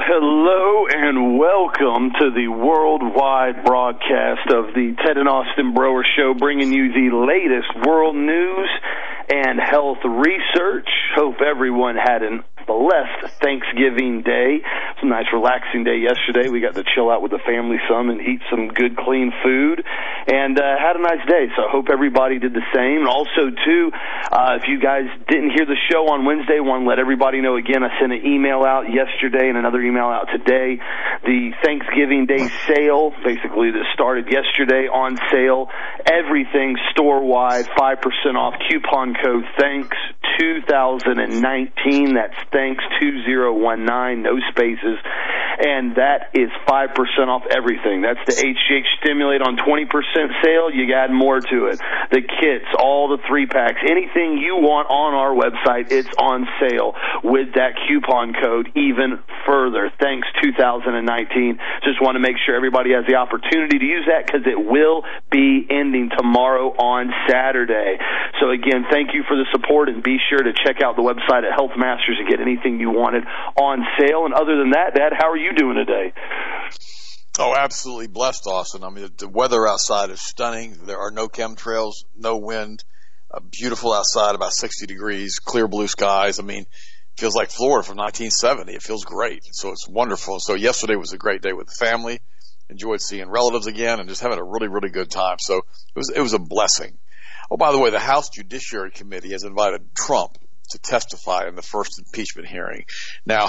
hello, and welcome to the worldwide broadcast of the Ted and Austin Broer Show, bringing you the latest world news and health research. Hope everyone had a blessed Thanksgiving day. It was a nice, relaxing day yesterday. We got to chill out with the family some and eat some good, clean food, and had a nice day. So I hope everybody did the same. And also, too, if you guys didn't hear the show on Wednesday, I want to let everybody know again, I sent an email out yesterday and another email out today. The Thanksgiving Day sale, basically, that started yesterday, on sale. Everything store-wide, 5% off. Coupon code THANKS 2019. That's THANKS 2019, no spaces. And that is 5% off everything. That's the HGH Stimulate on 20% sale. You got more to it. The kits, all the 3-packs, anything you want on our website, it's on sale with that coupon code even further. THANKS 2019. Just want to make sure everybody has the opportunity to use that because it will be ending tomorrow on Saturday. So again, thank you for the support, and be sure to check out the website at Health Masters and get anything you wanted on sale. And other than that, Dad, how are you doing today? Oh, absolutely blessed, Austin. I mean, the weather outside is stunning. There are no chemtrails, no wind, beautiful outside, about 60 degrees, clear blue skies. I mean, feels like Florida from 1970. It feels great. So it's wonderful. So yesterday was a great day with the family. Enjoyed seeing relatives again and just having a really, really good time. So it was a blessing. Oh, by the way, the House Judiciary Committee has invited Trump to testify in the first impeachment hearing. Now,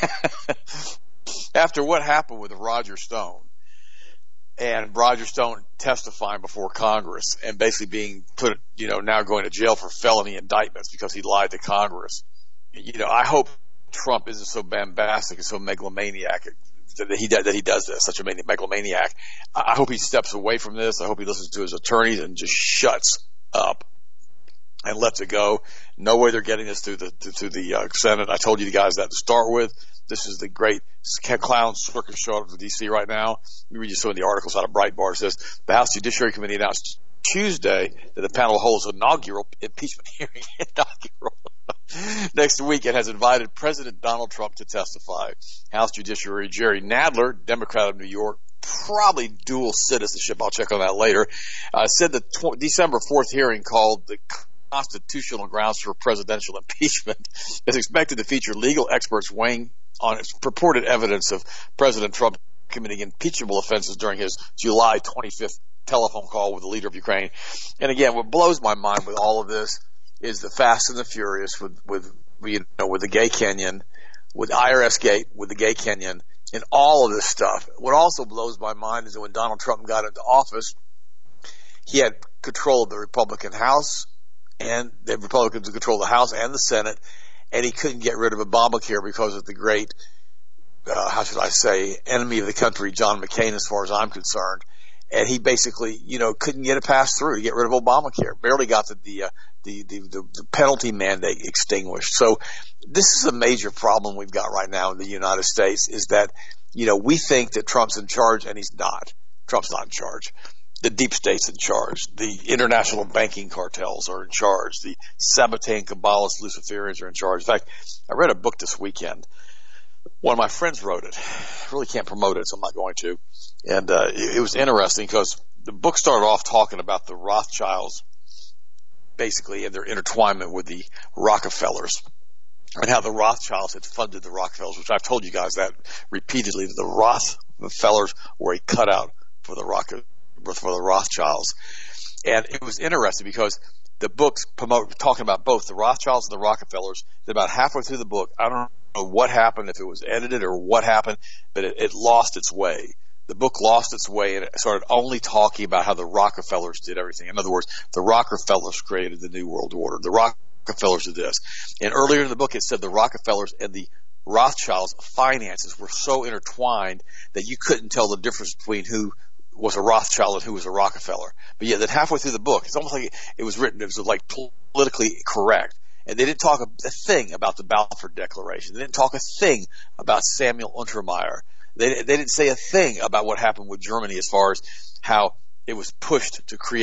after what happened with Roger Stone, and Roger Stone testifying before Congress and basically being put, now going to jail for felony indictments because he lied to Congress. I hope Trump isn't so bombastic and so megalomaniac that he does this, such a megalomaniac. I hope he steps away from this. I hope he listens to his attorneys and just shuts up and lets it go. No way they're getting this to the Senate. I told you guys that to start with. This is the great clown circus show up in D.C. right now. Let me read you some of the articles out of Breitbart. It says the House Judiciary Committee announced Tuesday that the panel holds an inaugural impeachment hearing. Next week, it has invited President Donald Trump to testify. House Judiciary Jerry Nadler, Democrat of New York, probably dual citizenship, I'll check on that later, said the December 4th hearing, called the constitutional grounds for presidential impeachment, is expected to feature legal experts weighing on its purported evidence of President Trump committing impeachable offenses during his July 25th telephone call with the leader of Ukraine. And again, what blows my mind with all of this is the Fast and the Furious with the gay Kenyan, with IRS Gate, with the gay Kenyan, and all of this stuff. What also blows my mind is that when Donald Trump got into office, he had control of the Republican House, and the Republicans control the House and the Senate, and he couldn't get rid of Obamacare because of the great, enemy of the country, John McCain, as far as I'm concerned. And he basically, couldn't get it passed through to get rid of Obamacare. Barely got the penalty mandate extinguished. So this is a major problem we've got right now in the United States, is that, we think that Trump's in charge, and he's not. Trump's not in charge. The deep state's in charge. The international banking cartels are in charge. The Sabbatean Kabbalist Luciferians are in charge. In fact, I read a book this weekend. One of my friends wrote it. I really can't promote it, so I'm not going to. And it was interesting because the book started off talking about the Rothschilds, basically, and their intertwinement with the Rockefellers, and how the Rothschilds had funded the Rockefellers, which I've told you guys that repeatedly, that the Rockefellers were a cutout for the Rothschilds. And it was interesting because the book's talking about both the Rothschilds and the Rockefellers. About halfway through the book, I don't know what happened, if it was edited or what happened, but it lost its way. The book lost its way, and it started only talking about how the Rockefellers did everything. In other words, the Rockefellers created the New World Order. The Rockefellers did this. And earlier in the book, it said the Rockefellers and the Rothschilds' finances were so intertwined that you couldn't tell the difference between who was a Rothschild and who was a Rockefeller. But yet, that halfway through the book, it's almost like it was written, it was like politically correct. And they didn't talk a thing about the Balfour Declaration. They didn't talk a thing about Samuel Untermeyer. They didn't say a thing about what happened with Germany as far as how it was pushed to create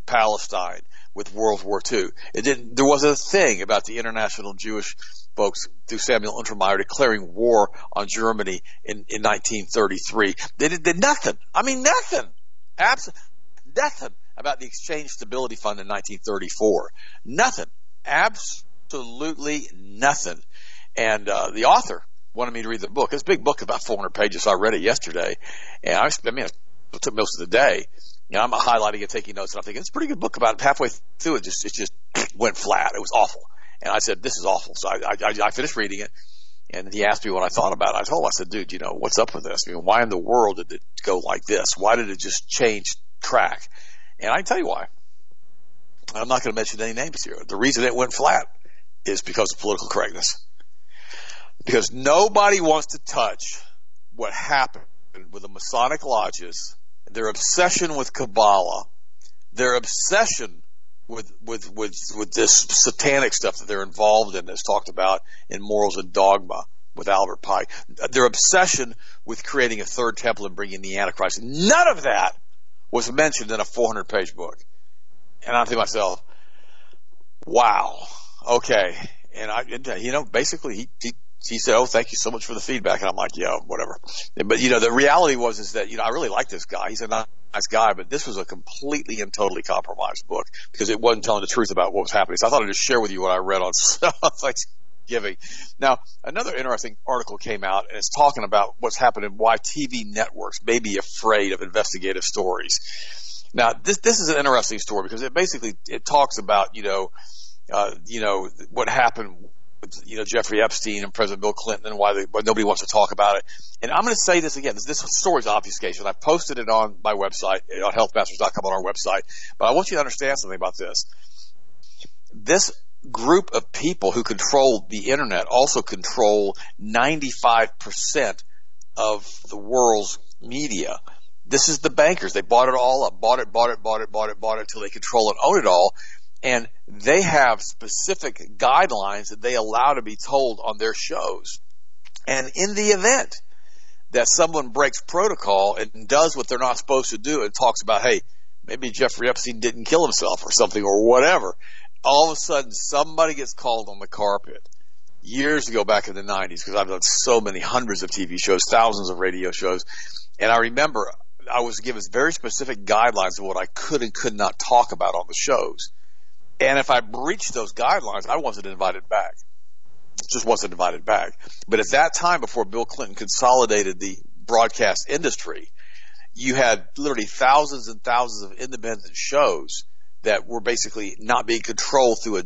Palestine with World War II. There wasn't a thing about the international Jewish folks through Samuel Untermeyer declaring war on Germany in 1933. They did nothing. I mean, nothing. Absolutely nothing about the Exchange Stability Fund in 1934. Nothing. Absolutely nothing. And the author wanted me to read the book. It's a big book, about 400 pages. So I read it yesterday, and it took most of the day. You know, I'm highlighting it, taking notes, and I'm thinking it's a pretty good book. About halfway through it, it just went flat. It was awful, and I said, "This is awful." So I finished reading it, and he asked me what I thought about it. I said, "Dude, you know, what's up with this? I mean, why in the world did it go like this? Why did it just change track?" And I can tell you why. I'm not going to mention any names here. The reason it went flat is because of political correctness. Because nobody wants to touch what happened with the Masonic lodges, their obsession with Kabbalah, their obsession with this satanic stuff that they're involved in, that's talked about in Morals and Dogma with Albert Pike, their obsession with creating a third temple and bringing the Antichrist. None of that was mentioned in a 400-page book. And I'm thinking to myself, wow, okay. And basically he said, "Oh, thank you so much for the feedback." And I'm like, "Yeah, whatever." But, the reality is that, I really like this guy. He's a nice guy, but this was a completely and totally compromised book because it wasn't telling the truth about what was happening. So I thought I'd just share with you what I read on Thanksgiving. Now, another interesting article came out, and it's talking about what's happening, why TV networks may be afraid of investigative stories. Now, this is an interesting story because it talks about, what happened with, Jeffrey Epstein and President Bill Clinton and why nobody wants to talk about it. And I'm going to say this again. This story's obfuscation. I've posted it on my website, on healthmasters.com on our website. But I want you to understand something about this. This group of people who control the internet also control 95% of the world's media. This is the bankers. They bought it all up, bought it until they control and own it all. And they have specific guidelines that they allow to be told on their shows. And in the event that someone breaks protocol and does what they're not supposed to do and talks about, hey, maybe Jeffrey Epstein didn't kill himself or something or whatever, all of a sudden somebody gets called on the carpet. Years ago, back in the 90s, because I've done so many hundreds of TV shows, thousands of radio shows, and I remember I was given very specific guidelines of what I could and could not talk about on the shows. And if I breached those guidelines, I wasn't invited back. Just wasn't invited back. But at that time, before Bill Clinton consolidated the broadcast industry, you had literally thousands and thousands of independent shows that were basically not being controlled through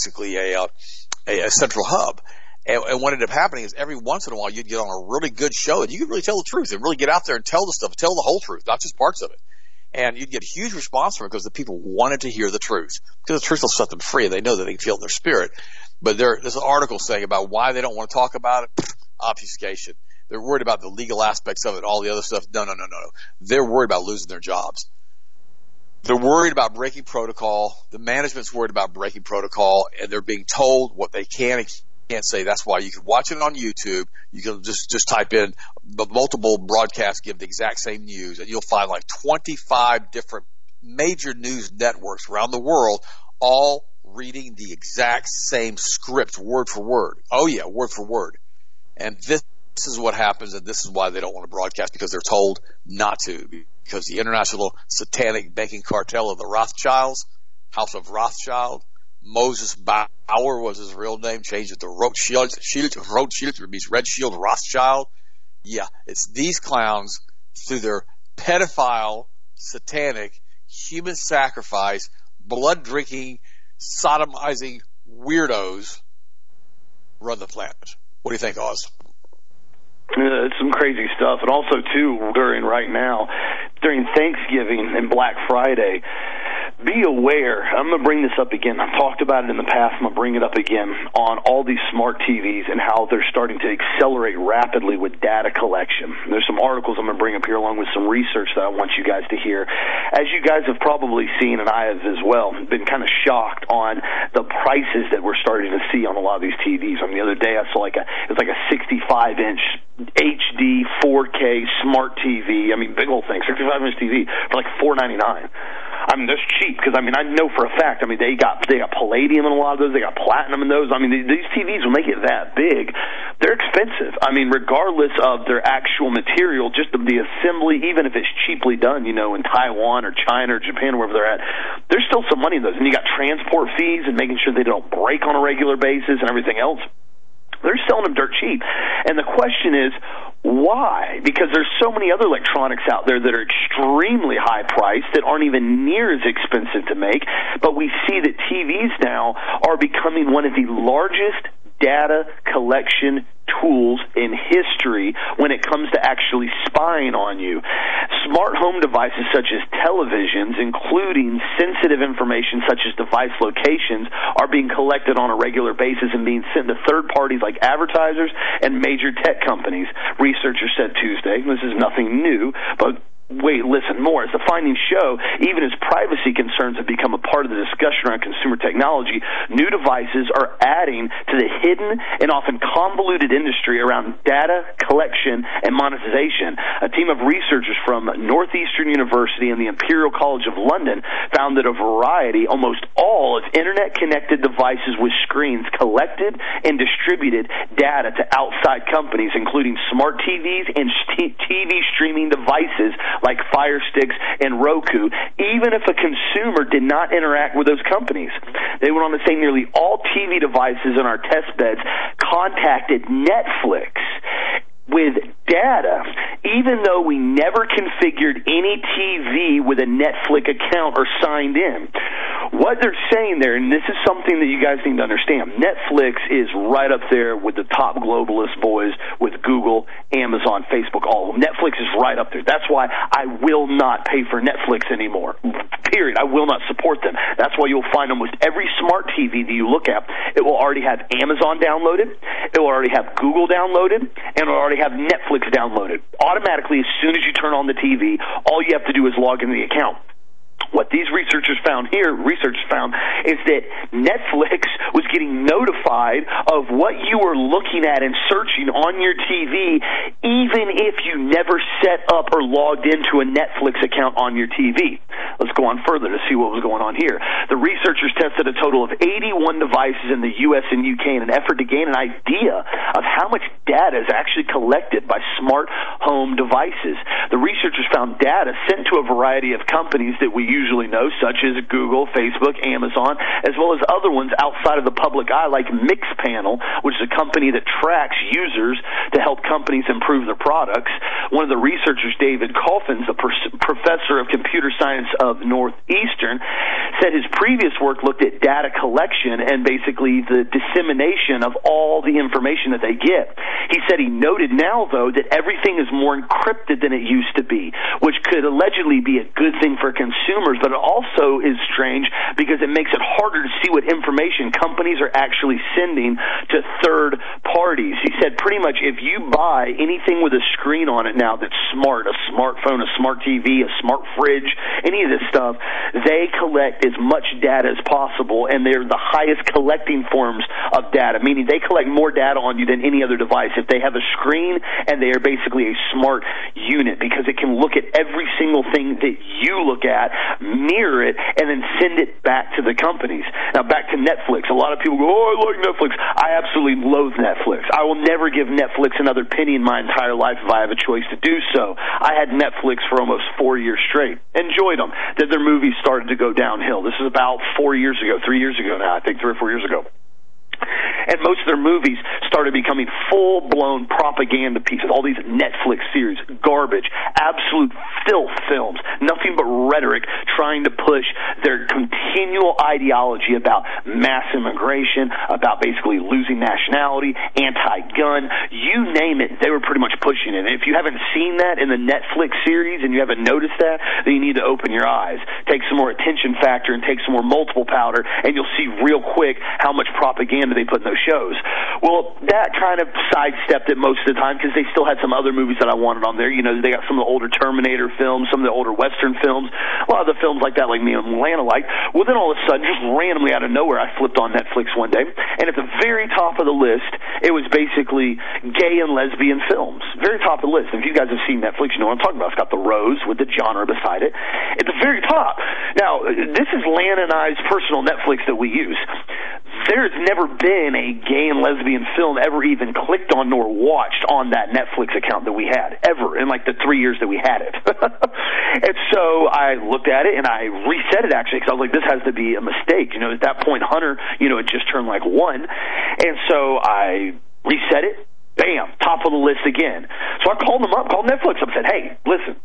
a central hub. And what ended up happening is every once in a while you'd get on a really good show and you could really tell the truth and really get out there and tell the stuff, tell the whole truth, not just parts of it. And you'd get a huge response from it because the people wanted to hear the truth. Because the truth will set them free and they know that they can feel it in their spirit. But there's an article saying about why they don't want to talk about it. Obfuscation. They're worried about the legal aspects of it, all the other stuff. No. They're worried about losing their jobs. They're worried about breaking protocol. The management's worried about breaking protocol, and they're being told what they can and can't say. That's why you can watch it on YouTube. You can just type in the multiple broadcasts give the exact same news, and you'll find like 25 different major news networks around the world all reading the exact same script word for word. Oh yeah, word for word. And this is what happens, and this is why they don't want to broadcast, because they're told not to. Because the international satanic banking cartel of the Rothschilds, House of Rothschild, Moses Bauer was his real name, changed it to Rothschild, it means Red Shield Rothschild. Yeah, it's these clowns through their pedophile, satanic, human sacrifice, blood-drinking, sodomizing weirdos run the planet. What do you think, Oz? It's some crazy stuff. And also, too, during Thanksgiving and Black Friday, be aware, I'm going to bring this up again. I've talked about it in the past. I'm going to bring it up again on all these smart TVs and how they're starting to accelerate rapidly with data collection. There's some articles I'm going to bring up here along with some research that I want you guys to hear. As you guys have probably seen, and I have as well, been kind of shocked on the prices that we're starting to see on a lot of these TVs. I mean, the other day I saw it was like a 65-inch HD 4K smart TV. I mean, big old thing, 65-inch TV for like $499. I mean, that's cheap because, I mean, I know for a fact, I mean, they got palladium in a lot of those, they got platinum in those. I mean, these TVs will make it that big. They're expensive. I mean, regardless of their actual material, just the assembly, even if it's cheaply done, you know, in Taiwan or China or Japan, wherever they're at, there's still some money in those. And you got transport fees and making sure they don't break on a regular basis and everything else. They're selling them dirt cheap. And the question is, why? Because there's so many other electronics out there that are extremely high priced that aren't even near as expensive to make. But we see that TVs now are becoming one of the largest data collection tools in history when it comes to actually spying on you. Smart home devices such as televisions, including sensitive information such as device locations, are being collected on a regular basis and being sent to third parties like advertisers and major tech companies. Researchers said Tuesday, this is nothing new, but wait, listen more. As the findings show, even as privacy concerns have become a part of the discussion around consumer technology, new devices are adding to the hidden and often convoluted industry around data collection and monetization. A team of researchers from Northeastern University and the Imperial College of London found that a variety, almost all, of internet-connected devices with screens collected and distributed data to outside companies, including smart TVs and TV streaming devices like Fire Sticks and Roku, even if a consumer did not interact with those companies. They went on to say nearly all TV devices in our test beds contacted Netflix with data, even though we never configured any TV with a Netflix account or signed in. What they're saying there, and this is something that you guys need to understand, Netflix is right up there with the top globalist boys with Google, Amazon, Facebook, all of them. Netflix is right up there. That's why I will not pay for Netflix anymore. Period. I will not support them. That's why you'll find almost every smart TV that you look at, it will already have Amazon downloaded, it will already have Google downloaded, and it will already have Netflix downloaded. Automatically, as soon as you turn on the TV, all you have to do is log into the account. What these researchers found is that Netflix was getting notified of what you were looking at and searching on your TV, even if you never set up or logged into a Netflix account on your TV. Let's go on further to see what was going on here. The researchers tested a total of 81 devices in the U.S. and UK in an effort to gain an idea of how much data is actually collected by smart home devices. The researchers found data sent to a variety of companies that we usually know, such as Google, Facebook, Amazon, as well as other ones outside of the public eye, like Mixpanel, which is a company that tracks users to help companies improve their products. One of the researchers, David Coffins, a professor of computer science of Northeastern, said his previous work looked at data collection and basically the dissemination of all the information that they get. He said he noted now, though, that everything is more encrypted than it used to be, which could allegedly be a good thing for consumers, but it also is strange because it makes it harder to see what information companies are actually sending to third parties. He said pretty much if you buy anything with a screen on it now that's smart, a smartphone, a smart TV, a smart fridge, any of this stuff, they collect as much data as possible, and they're the highest collecting forms of data, meaning they collect more data on you than any other device. If they have a screen and they are basically a smart unit, because it can look at every single thing that you look at, mirror it, and then send it back to the companies. Now, back to Netflix. A lot of people go, oh, I like Netflix. I absolutely loathe Netflix. I will never give Netflix another penny in my entire life if I have a choice to do so. I had Netflix for almost 4 years straight. Enjoyed them. Then their movies started to go downhill. This is about 3 years ago now, I think 3 or 4 years ago. And most of their movies started becoming full-blown propaganda pieces. All these Netflix series, garbage, absolute filth films, nothing but rhetoric trying to push their continual ideology about mass immigration, about basically losing nationality, anti-gun, you name it, they were pretty much pushing it. And if you haven't seen that in the Netflix series and you haven't noticed that, then you need to open your eyes. Take some more attention factor and take some more multiple powder, and you'll see real quick how much propaganda they put in those shows. Well, that kind of sidestepped it most of the time because they still had some other movies that I wanted on there. You know, they got some of the older Terminator films, some of the older Western films. A lot of the films like that, like Me and Lana liked. Well, then all of a sudden, just randomly out of nowhere, I flipped on Netflix one day, and at the very top of the list, it was basically gay and lesbian films. Very top of the list. And if you guys have seen Netflix, you know what I'm talking about. It's got the rose with the genre beside it. At the very top. Now, this is Lana and I's personal Netflix that we use. There's never been a gay and lesbian film ever even clicked on nor watched on that Netflix account that we had, ever, in like the 3 years that we had it. And so I looked at it and I reset it, actually, because I was like, this has to be a mistake. You know, at that point, Hunter, you know, it just turned like 1. And so I reset it. Bam, top of the list again. So I called them up, called Netflix up, and said, hey, listen.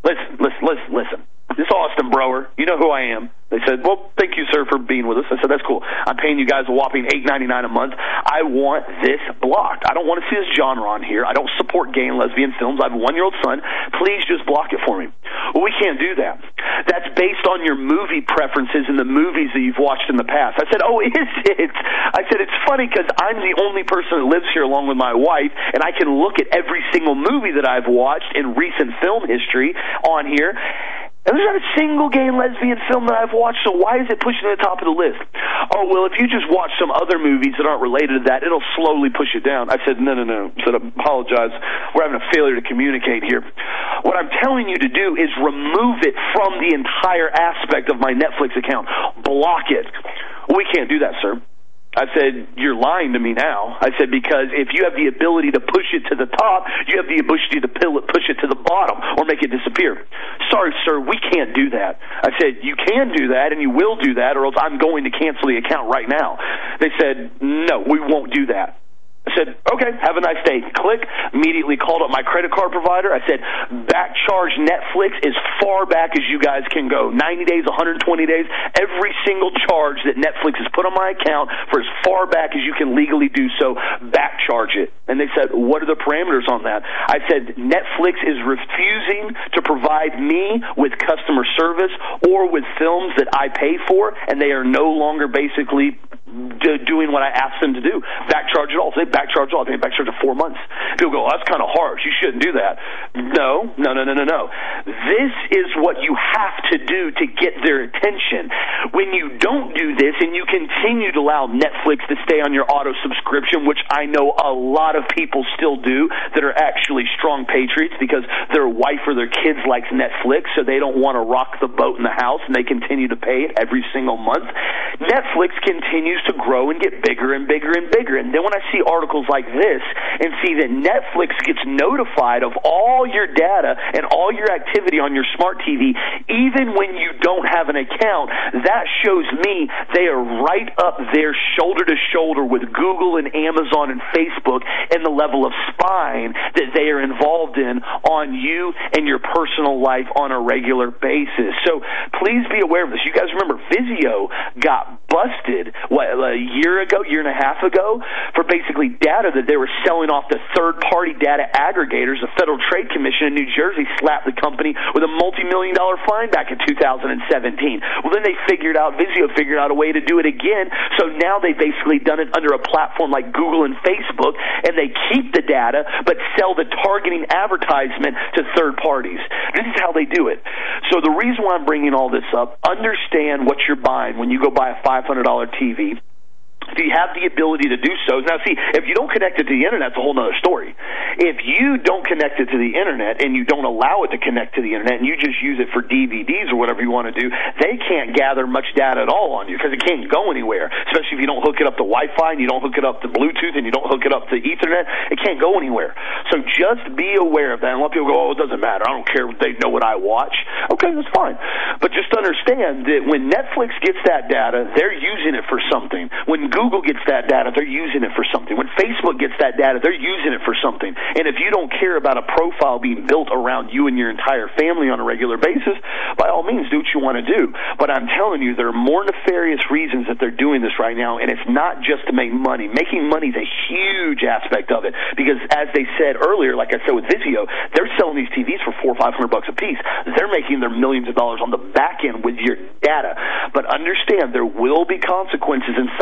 This is Austin Brower. You know who I am. They said, well, thank you, sir, for being with us. I said, that's cool. I'm paying you guys a whopping $8.99 a month. I want this blocked. I don't want to see this genre on here. I don't support gay and lesbian films. I have a 1-year-old son. Please just block it for me. Well, we can't do that. That's based on your movie preferences and the movies that you've watched in the past. I said, oh, is it? I said, it's funny because I'm the only person that lives here along with my wife, and I can look at every single movie that I've watched in recent film history on here. And there's not a single gay and lesbian film that I've watched, so why is it pushing to the top of the list? Oh, well, if you just watch some other movies that aren't related to that, it'll slowly push it down. I said, no. I said, I apologize. We're having a failure to communicate here. What I'm telling you to do is remove it from the entire aspect of my Netflix account. Block it. Well, we can't do that, sir. I said, you're lying to me now. I said, because if you have the ability to push it to the top, you have the ability to push it to the bottom or make it disappear. Sorry, sir, we can't do that. I said, you can do that and you will do that, or else I'm going to cancel the account right now. They said, no, we won't do that. I said, okay, have a nice day. Click, immediately called up my credit card provider. I said, back charge Netflix as far back as you guys can go. 90 days, 120 days, every single charge that Netflix has put on my account for as far back as you can legally do so, back charge it. And they said, what are the parameters on that? I said, Netflix is refusing to provide me with customer service or with films that I pay for, and they are no longer basically doing what I asked them to do. Back charge it all. So they back charge it all. They back charge it 4 months. People go, oh, that's kind of harsh. You shouldn't do that. No. This is what you have to do to get their attention. When you don't do this and you continue to allow Netflix to stay on your auto subscription, which I know a lot of people still do that are actually strong patriots because their wife or their kids likes Netflix, so they don't want to rock the boat in the house, and they continue to pay it every single month. Netflix continues to grow and get bigger and bigger and bigger. And then when I see articles like this and see that Netflix gets notified of all your data and all your activity on your smart TV, even when you don't have an account, that shows me they are right up there shoulder to shoulder with Google and Amazon and Facebook and the level of spying that they are involved in on you and your personal life on a regular basis. So please be aware of this. You guys remember Vizio got busted, a year and a half ago, for basically data that they were selling off to third-party data aggregators. The Federal Trade Commission in New Jersey slapped the company with a multi-million-dollar fine back in 2017. Well, then Vizio figured out a way to do it again, so now they've basically done it under a platform like Google and Facebook, and they keep the data but sell the targeting advertisement to third parties. This is how they do it. So the reason why I'm bringing all this up, understand what you're buying when you go buy a $500 TV. If you have the ability to do so. Now, see, if you don't connect it to the Internet, it's a whole other story. If you don't connect it to the Internet and you don't allow it to connect to the Internet and you just use it for DVDs or whatever you want to do, they can't gather much data at all on you because it can't go anywhere, especially if you don't hook it up to Wi-Fi and you don't hook it up to Bluetooth and you don't hook it up to Ethernet. It can't go anywhere. So just be aware of that. And a lot of people go, oh, it doesn't matter. I don't care if they know what I watch. Okay, that's fine. But just understand that when Netflix gets that data, they're using it for something. When Google gets that data, they're using it for something. When Facebook gets that data, they're using it for something. And if you don't care about a profile being built around you and your entire family on a regular basis, by all means, do what you want to do. But I'm telling you, there are more nefarious reasons that they're doing this right now, and it's not just to make money. Making money is a huge aspect of it because, as they said earlier, like I said with Vizio, they're selling these TVs for $400 or $500 a piece. They're making their millions of dollars on the back end with your data. But understand, there will be consequences and side effects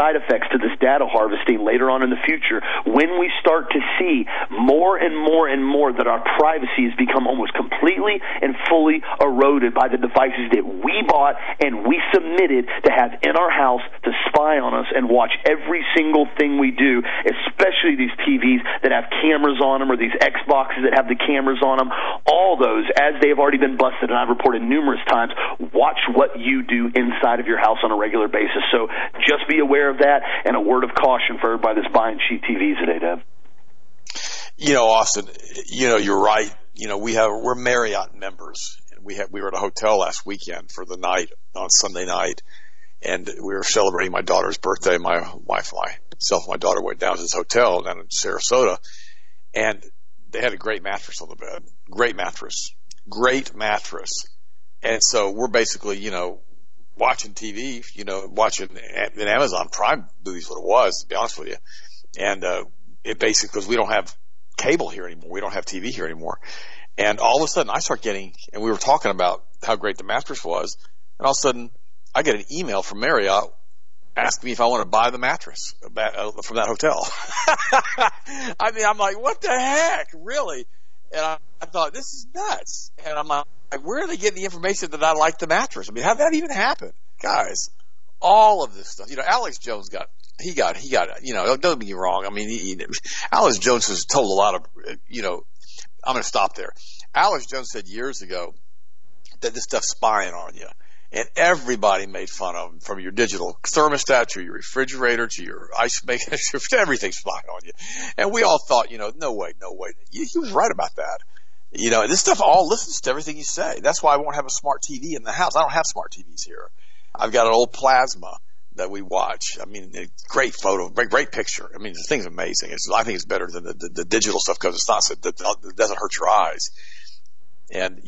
thanks to this data harvesting later on in the future, when we start to see more and more and more that our privacy has become almost completely and fully eroded by the devices that we bought and we submitted to have in our house to spy on us and watch every single thing we do, especially these TVs that have cameras on them or these Xboxes that have the cameras on them, all those, as they have already been busted, and I've reported numerous times, watch what you do inside of your house on a regular basis. So just be aware of that, and a word of caution for everybody that's buying cheap TVs today, Deb. Austin, you're right. We're Marriott members, and we were at a hotel last weekend for the night on Sunday night, and we were celebrating my daughter's birthday. My wife, myself, and my daughter went down to this hotel down in Sarasota, and they had a great mattress on the bed. Great mattress. And so we're basically, watching TV, watching an Amazon Prime movies, what it was, to be honest with you. And it basically, because we don't have cable here anymore. We don't have TV here anymore. And all of a sudden I start getting, and we were talking about how great the mattress was, and all of a sudden I get an email from Marriott asking me if I want to buy the mattress from that hotel. I mean, I'm like, what the heck? Really? And I thought, this is nuts. And I'm like, where are they getting the information that I like the mattress? I mean, how did that even happen? Guys, all of this stuff. Alex Jones got, don't get me wrong. I mean, Alex Jones has told a lot of, I'm going to stop there. Alex Jones said years ago that this stuff's spying on you. And everybody made fun of him, from your digital thermostat to your refrigerator to your ice maker, everything's spying on you. And we all thought, no way. He was right about that. This stuff all listens to everything you say. That's why I won't have a smart TV in the house. I don't have smart TVs here. I've got an old plasma that we watch. I mean, great photo, great picture. I mean, the thing's amazing. I think it's better than the digital stuff because it doesn't hurt your eyes. And,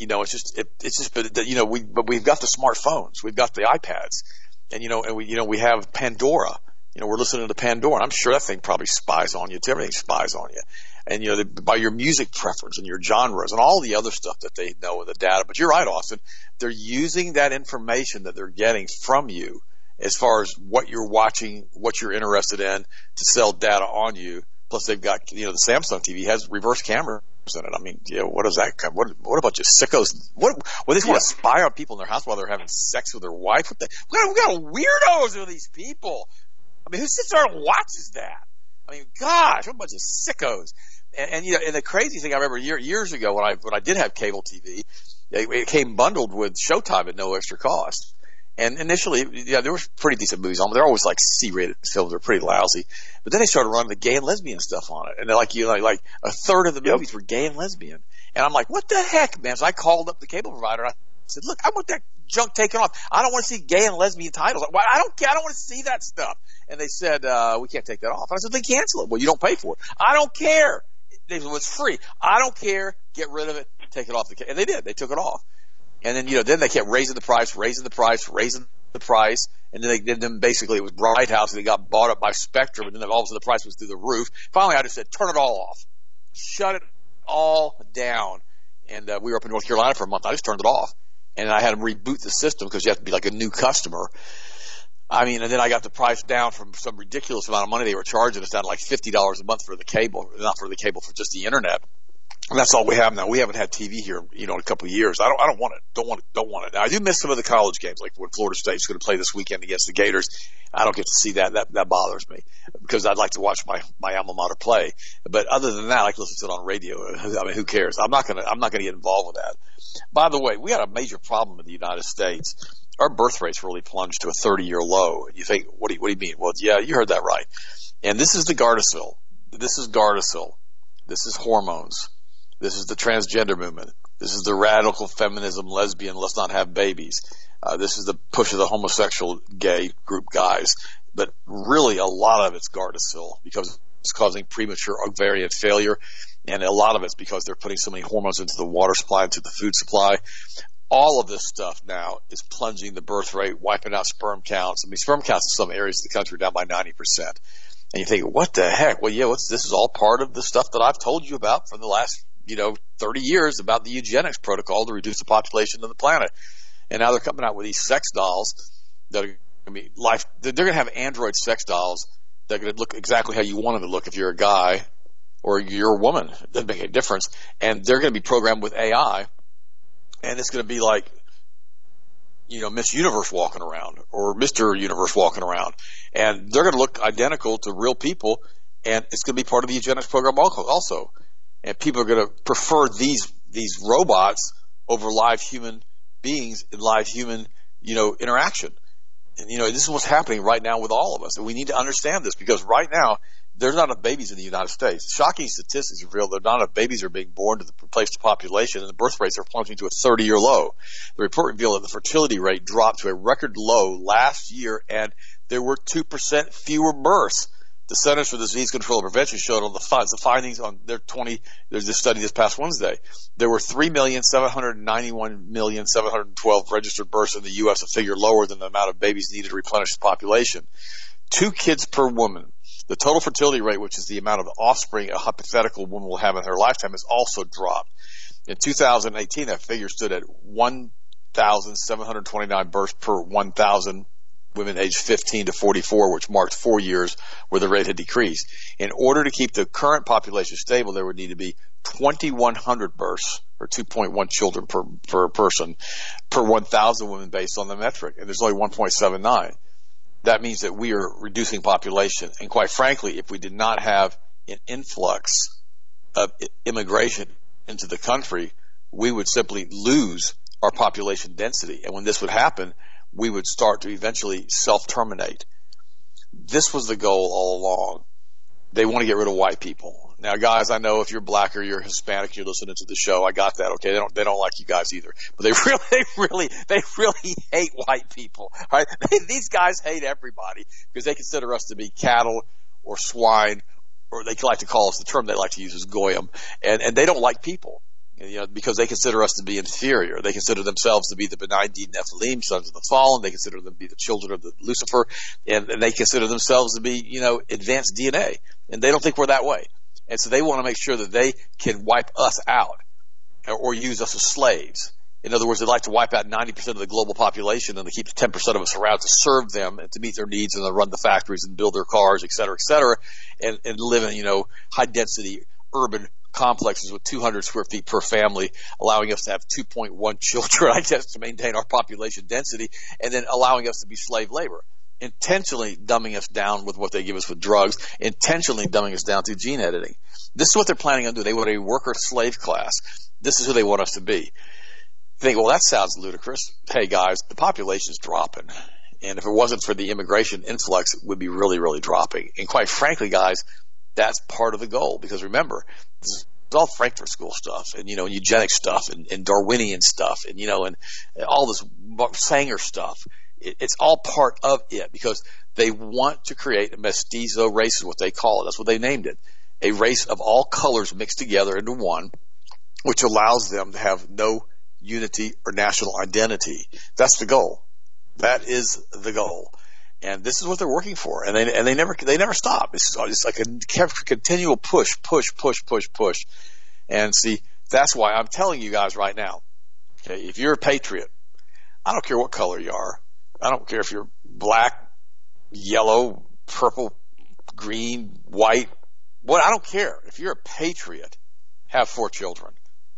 but we've got the smartphones. We've got the iPads. And, we have Pandora. We're listening to Pandora. And I'm sure that thing probably spies on you. Everything spies on you. And, by your music preference and your genres and all the other stuff that they know in the data. But you're right, Austin. They're using that information that they're getting from you as far as what you're watching, what you're interested in, to sell data on you. Plus, they've got, the Samsung TV has reverse cameras in it. I mean, what does that come? What about just sickos? What they just want to spy on people in their house while they're having sex with their wife? We got weirdos with these people. I mean, who sits there and watches that? I mean, gosh, what a bunch of sickos. And the crazy thing I remember years ago when I did have cable TV, it came bundled with Showtime at no extra cost. And initially, there were pretty decent movies on, but they're always like C-rated films. They're pretty lousy. But then they started running the gay and lesbian stuff on it. And they're like a third of the movies were gay and lesbian. And I'm like, what the heck, man? So I called up the cable provider and I said, look, I want that junk taken off. I don't want to see gay and lesbian titles. I don't care. I don't want to see that stuff. And they said, we can't take that off. And I said, then cancel it. Well, you don't pay for it. I don't care. They said, well, it's free. I don't care. Get rid of it. Take it off the cable. And they did. They took it off. And then, then they kept raising the price. And then basically it was Bright House and they got bought up by Spectrum. And then all of a sudden the price was through the roof. Finally, I just said, turn it all off. Shut it all down. And we were up in North Carolina for a month. I just turned it off. And I had them reboot the system because you have to be like a new customer. I mean, and then I got the price down from some ridiculous amount of money they were charging us down to like $50 a month for the cable, not for the cable, for just the internet. And that's all we have now. We haven't had TV here, in a couple of years. I don't want it. Don't want it. Now, I do miss some of the college games, like when Florida State's going to play this weekend against the Gators. I don't get to see that. That bothers me because I'd like to watch my alma mater play. But other than that, I can listen to it on radio. I mean, who cares? I'm not going to get involved with that. By the way, we had a major problem in the United States. Our birth rates really plunged to a 30-year low. And you think, what do you mean? Well, yeah, you heard that right. And this is the Gardasil. This is Gardasil. This is hormones. This is the transgender movement. This is the radical feminism, lesbian, let's not have babies. This is the push of the homosexual gay group guys. But really a lot of it's Gardasil because it's causing premature ovarian failure. And a lot of it's because they're putting so many hormones into the water supply, into the food supply. All of this stuff now is plunging the birth rate, wiping out sperm counts. I mean, sperm counts in some areas of the country are down by 90%. And you think, what the heck? Well, yeah, this is all part of the stuff that I've told you about for the last 30 years about the eugenics protocol to reduce the population of the planet. And now they're coming out with these sex dolls that are going to be they're going to have android sex dolls They're going to look exactly how you want them to look if you're a guy or you're a woman. It doesn't make any difference. And they're going to be programmed with AI, and it's going to be like, Miss Universe walking around or Mr. Universe walking around. And they're going to look identical to real people, and it's going to be part of the eugenics program also. And people are going to prefer these robots over live human beings and live human, interaction. And, this is what's happening right now with all of us. And we need to understand this, because right now, there's not enough babies in the United States. Shocking statistics reveal that not enough babies are being born to replace the population, and the birth rates are plunging to a 30-year low. The report revealed that the fertility rate dropped to a record low last year, and there were 2% fewer births. The Centers for Disease Control and Prevention showed on the findings on their this study this past Wednesday. There were 3,791,712 registered births in the U.S., a figure lower than the amount of babies needed to replenish the population. 2 kids per woman. The total fertility rate, which is the amount of offspring a hypothetical woman will have in her lifetime, has also dropped. In 2018, that figure stood at 1,729 births per 1,000 women aged 15 to 44, which marked 4 years where the rate had decreased. In order to keep the current population stable, there would need to be 2,100 births, or 2.1 children per person, per 1,000 women based on the metric, and there's only 1.79. That means that we are reducing population. And quite frankly, if we did not have an influx of immigration into the country, we would simply lose our population density. And when this would happen, we would start to eventually self-terminate. This was the goal all along. They want to get rid of white people. Now, guys, I know if you're black or you're Hispanic, you're listening to the show. I got that. Okay, they don't like you guys either, but they really hate white people. Right? These guys hate everybody because they consider us to be cattle or swine, or they like to call us, the term they like to use is goyim, and they don't like people. Because they consider us to be inferior. They consider themselves to be the benign Nephilim, sons of the fallen. They consider them to be the children of the Lucifer, and they consider themselves to be, advanced DNA. And they don't think we're that way. And so they want to make sure that they can wipe us out or use us as slaves. In other words, they'd like to wipe out 90% of the global population and to keep 10% of us around to serve them and to meet their needs and to run the factories and build their cars, et cetera, and live in, high density urban complexes with 200 square feet per family, allowing us to have 2.1 children, I guess, to maintain our population density, and then allowing us to be slave labor, intentionally dumbing us down with what they give us with drugs, intentionally dumbing us down through gene editing. This is what they're planning on doing. They want a worker-slave class. This is who they want us to be. You think, well, that sounds ludicrous. Hey, guys, the population's dropping. And if it wasn't for the immigration influx, it would be really, really dropping. And quite frankly, guys, that's part of the goal. Because remember, it's all Frankfurt School stuff and, eugenics stuff and Darwinian stuff and, and all this Sanger stuff. It's all part of it because they want to create a mestizo race is what they call it. That's what they named it. A race of all colors mixed together into one, which allows them to have no unity or national identity. That's the goal. That is the goal. And this is what they're working for. And they never stop. It's like a continual push. And see, that's why I'm telling you guys right now, okay, if you're a patriot, I don't care what color you are. I don't care if you're black, yellow, purple, green, white. I don't care. If you're a patriot, have 4 children.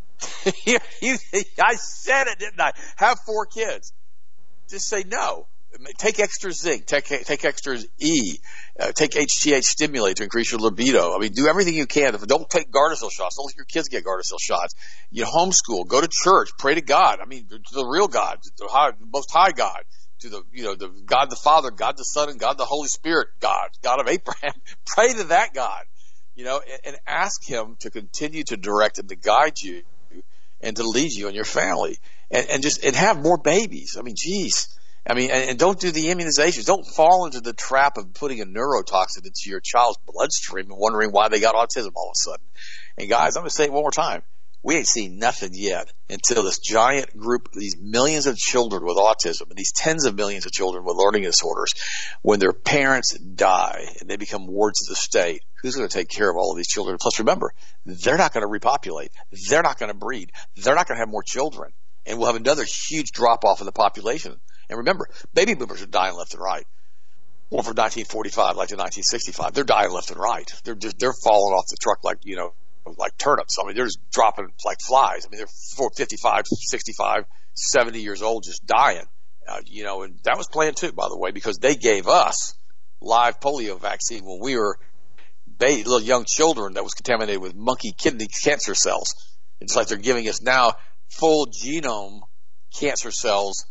I said it, didn't I? Have 4 kids. Just say no. Take extra zinc. Take extra E. Take HGH stimulate to increase your libido. I mean, do everything you can. Don't take Gardasil shots. Don't let your kids get Gardasil shots. You homeschool. Go to church. Pray to God. I mean, to the real God, to the Most High God, to the the God the Father, God the Son, and God the Holy Spirit. God of Abraham. Pray to that God. And ask Him to continue to direct and to guide you and to lead you and your family, and have more babies. I mean, geez. And don't do the immunizations. Don't fall into the trap of putting a neurotoxin into your child's bloodstream and wondering why they got autism all of a sudden. And guys, I'm going to say it one more time. We ain't seen nothing yet until this giant group, these millions of children with autism and these tens of millions of children with learning disorders, when their parents die and they become wards of the state, who's going to take care of all of these children? Plus, remember, they're not going to repopulate. They're not going to breed. They're not going to have more children. And we'll have another huge drop-off in the population. And remember, baby boomers are dying left and right. Well, for 1945, like to 1965, they're dying left and right. They're falling off the truck like, like turnips. I mean, they're just dropping like flies. I mean, they're 55, 65, 70 years old, just dying. And that was planned too, by the way, because they gave us live polio vaccine when we were little young children that was contaminated with monkey kidney cancer cells. It's like they're giving us now full genome cancer cells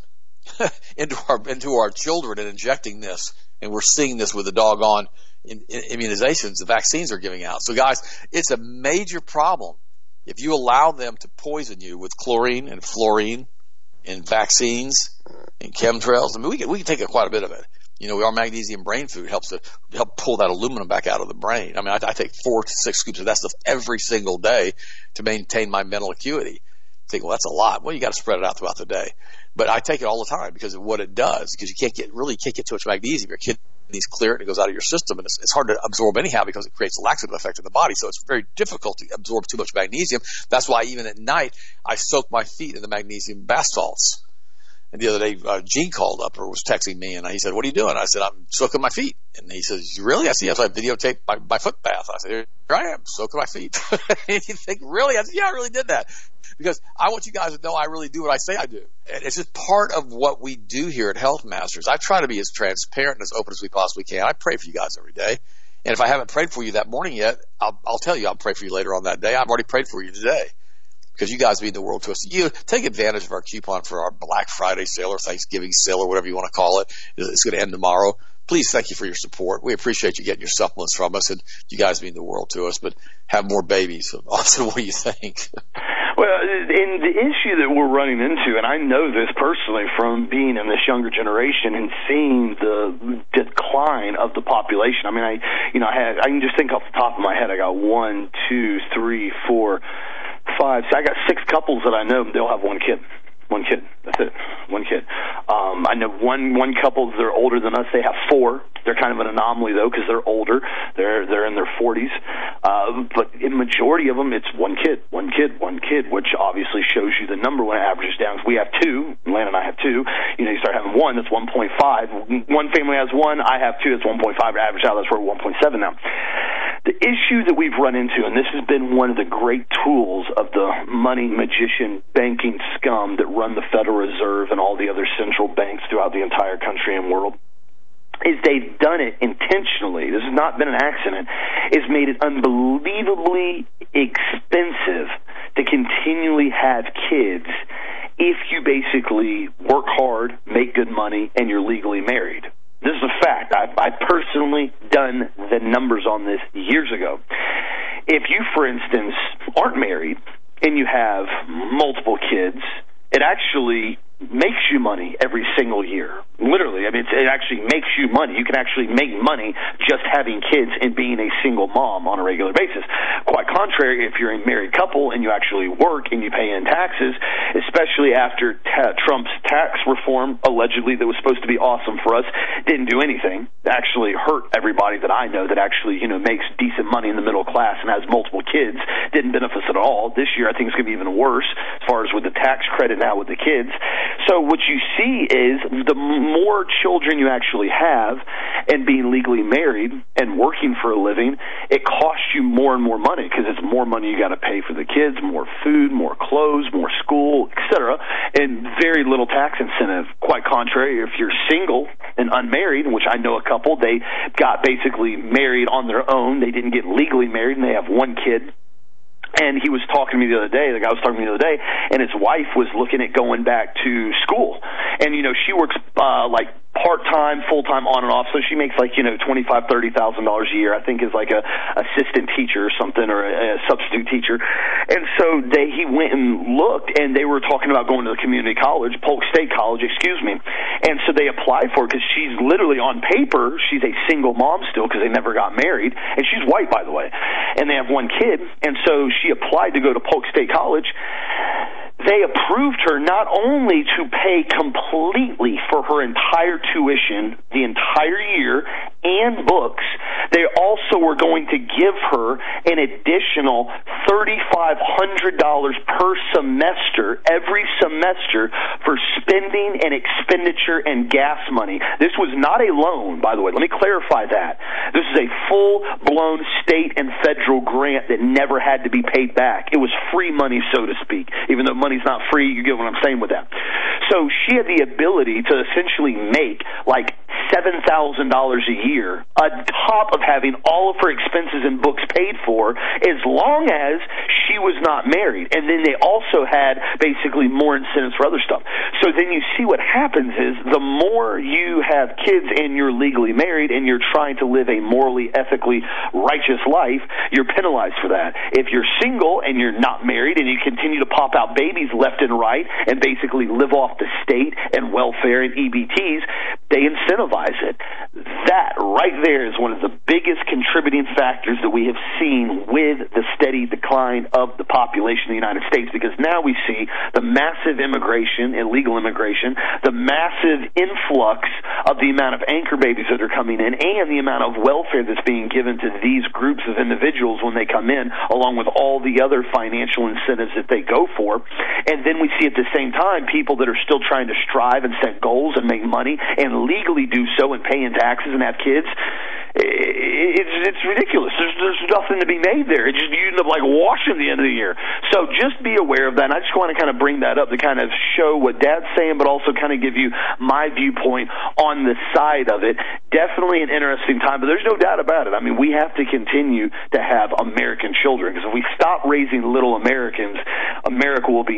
into our children and injecting this, and we're seeing this with the doggone immunizations the vaccines are giving out. So guys, it's a major problem if you allow them to poison you with chlorine and fluorine and vaccines and chemtrails. I mean, we can take quite a bit of it. Our magnesium brain food help pull that aluminum back out of the brain. I mean, I take 4 to 6 scoops of that stuff every single day to maintain my mental acuity. You think, well, that's a lot. Well, you got to spread it out throughout the day. But I take it all the time because of what it does, because you can't get too much magnesium. Your kidneys clear it and it goes out of your system, and it's hard to absorb anyhow because it creates a laxative effect in the body. So it's very difficult to absorb too much magnesium. That's why even at night I soak my feet in the magnesium bath salts. And the other day, Gene called up or was texting me, and he said, "What are you doing?" I said, "I'm soaking my feet." And he says, "Really?" I said, "Yes, I videotaped my foot bath." I said, "Here I am, soaking my feet." And you think, "Really?" I said, "Yeah, I really did that." Because I want you guys to know I really do what I say I do. And it's just part of what we do here at Health Masters. I try to be as transparent and as open as we possibly can. I pray for you guys every day. And if I haven't prayed for you that morning yet, I'll tell you I'll pray for you later on that day. I've already prayed for you today. Because you guys mean the world to us. You take advantage of our coupon for our Black Friday sale or Thanksgiving sale or whatever you want to call it. It's going to end tomorrow. Please, thank you for your support. We appreciate you getting your supplements from us, and you guys mean the world to us. But have more babies. Austin, what do you think? Well, and the issue that we're running into, and I know this personally from being in this younger generation and seeing the decline of the population. I mean, I can just think off the top of my head. I got 1, 2, 3, 4, 5. So I got 6 couples that I know. They'll have one kid. One kid. That's it. One kid. I know one couple. They're older than us. They have 4. They're kind of an anomaly though because they're older. They're in their 40s. But in majority of them, it's one kid, which obviously shows you the number when it averages down. We have 2. Lana and I have 2. You start having 1. That's 1.5. One family has 1. I have 2. It's 1.5. To average out, that's where 1.7 now. The issue that we've run into, and this has been one of the great tools of the money magician banking scum that run the Federal Reserve and all the other central banks throughout the entire country and world, is they've done it intentionally. This has not been an accident. It's made it unbelievably expensive to continually have kids if you basically work hard, make good money, and you're legally married. This is a fact. I personally done the numbers on this years ago. If you, for instance, aren't married and you have multiple kids, it actually makes you money every single year. Literally, I mean, it actually makes you money. You can actually make money just having kids and being a single mom on a regular basis. Quite contrary, if you're a married couple and you actually work and you pay in taxes, especially after Trump's tax reform, allegedly, that was supposed to be awesome for us, didn't do anything. It actually hurt everybody that I know that actually, makes decent money in the middle class and has multiple kids. Didn't benefit us at all. This year, I think it's going to be even worse as far as with the tax credit now with the kids. So what you see is the more children you actually have and being legally married and working for a living, it costs you more and more money because it's more money you got to pay for the kids, more food, more clothes, more school, etc., and very little tax incentive. Quite contrary, if you're single and unmarried, which I know a couple, they got basically married on their own. They didn't get legally married, and they have one kid. And he was talking to me the other day, the guy was talking to me the other day, and his wife was looking at going back to school. And, she works like part-time, full-time, on and off, so she makes like, $25,000, $30,000 a year, I think is like a assistant teacher or something, or a substitute teacher. And so he went and looked, and they were talking about going to the community college, Polk State College, and so they applied for it because she's literally on paper, she's a single mom still because they never got married, and she's white, by the way, and they have one kid, and so she applied to go to Polk State College. They approved her not only to pay completely for her entire tuition the entire year and books, They also were going to give her an additional $3,500 per semester, every semester, for spending and expenditure and gas money. This was not a loan, by the way. Let me clarify that. This is a full-blown state and federal grant that never had to be paid back. It was free money, so to speak. Even though money's not free, you get what I'm saying with that. So she had the ability to essentially make like $7,000 a year on top of having all of her expenses and books paid for, as long as she was not married. And then they also had basically more incentives for other stuff. So then you see what happens is the more you have kids and you're legally married and you're trying to live a morally, ethically righteous life, you're penalized for that. If you're single and you're not married and you continue to pop out babies left and right and basically live off the state and welfare and EBTs, they incentivize it. That right there is one of the biggest contributing factors that we have seen with the steady decline of the population of the United States, because now we see the massive immigration, illegal immigration, the massive influx of the amount of anchor babies that are coming in, and the amount of welfare that's being given to these groups of individuals when they come in, along with all the other financial incentives that they go for. And then we see at the same time people that are still trying to strive and set goals and make money and legally do so and pay in taxes and have kids. It's ridiculous. There's nothing to be made there. You end up like washing at the end of the year. So just be aware of that. And I just want to kind of bring that up to kind of show what Dad's saying, but also kind of give you my viewpoint on the side of it. Definitely an interesting time, but there's no doubt about it. I mean, we have to continue to have American children, because if we stop raising little Americans, America will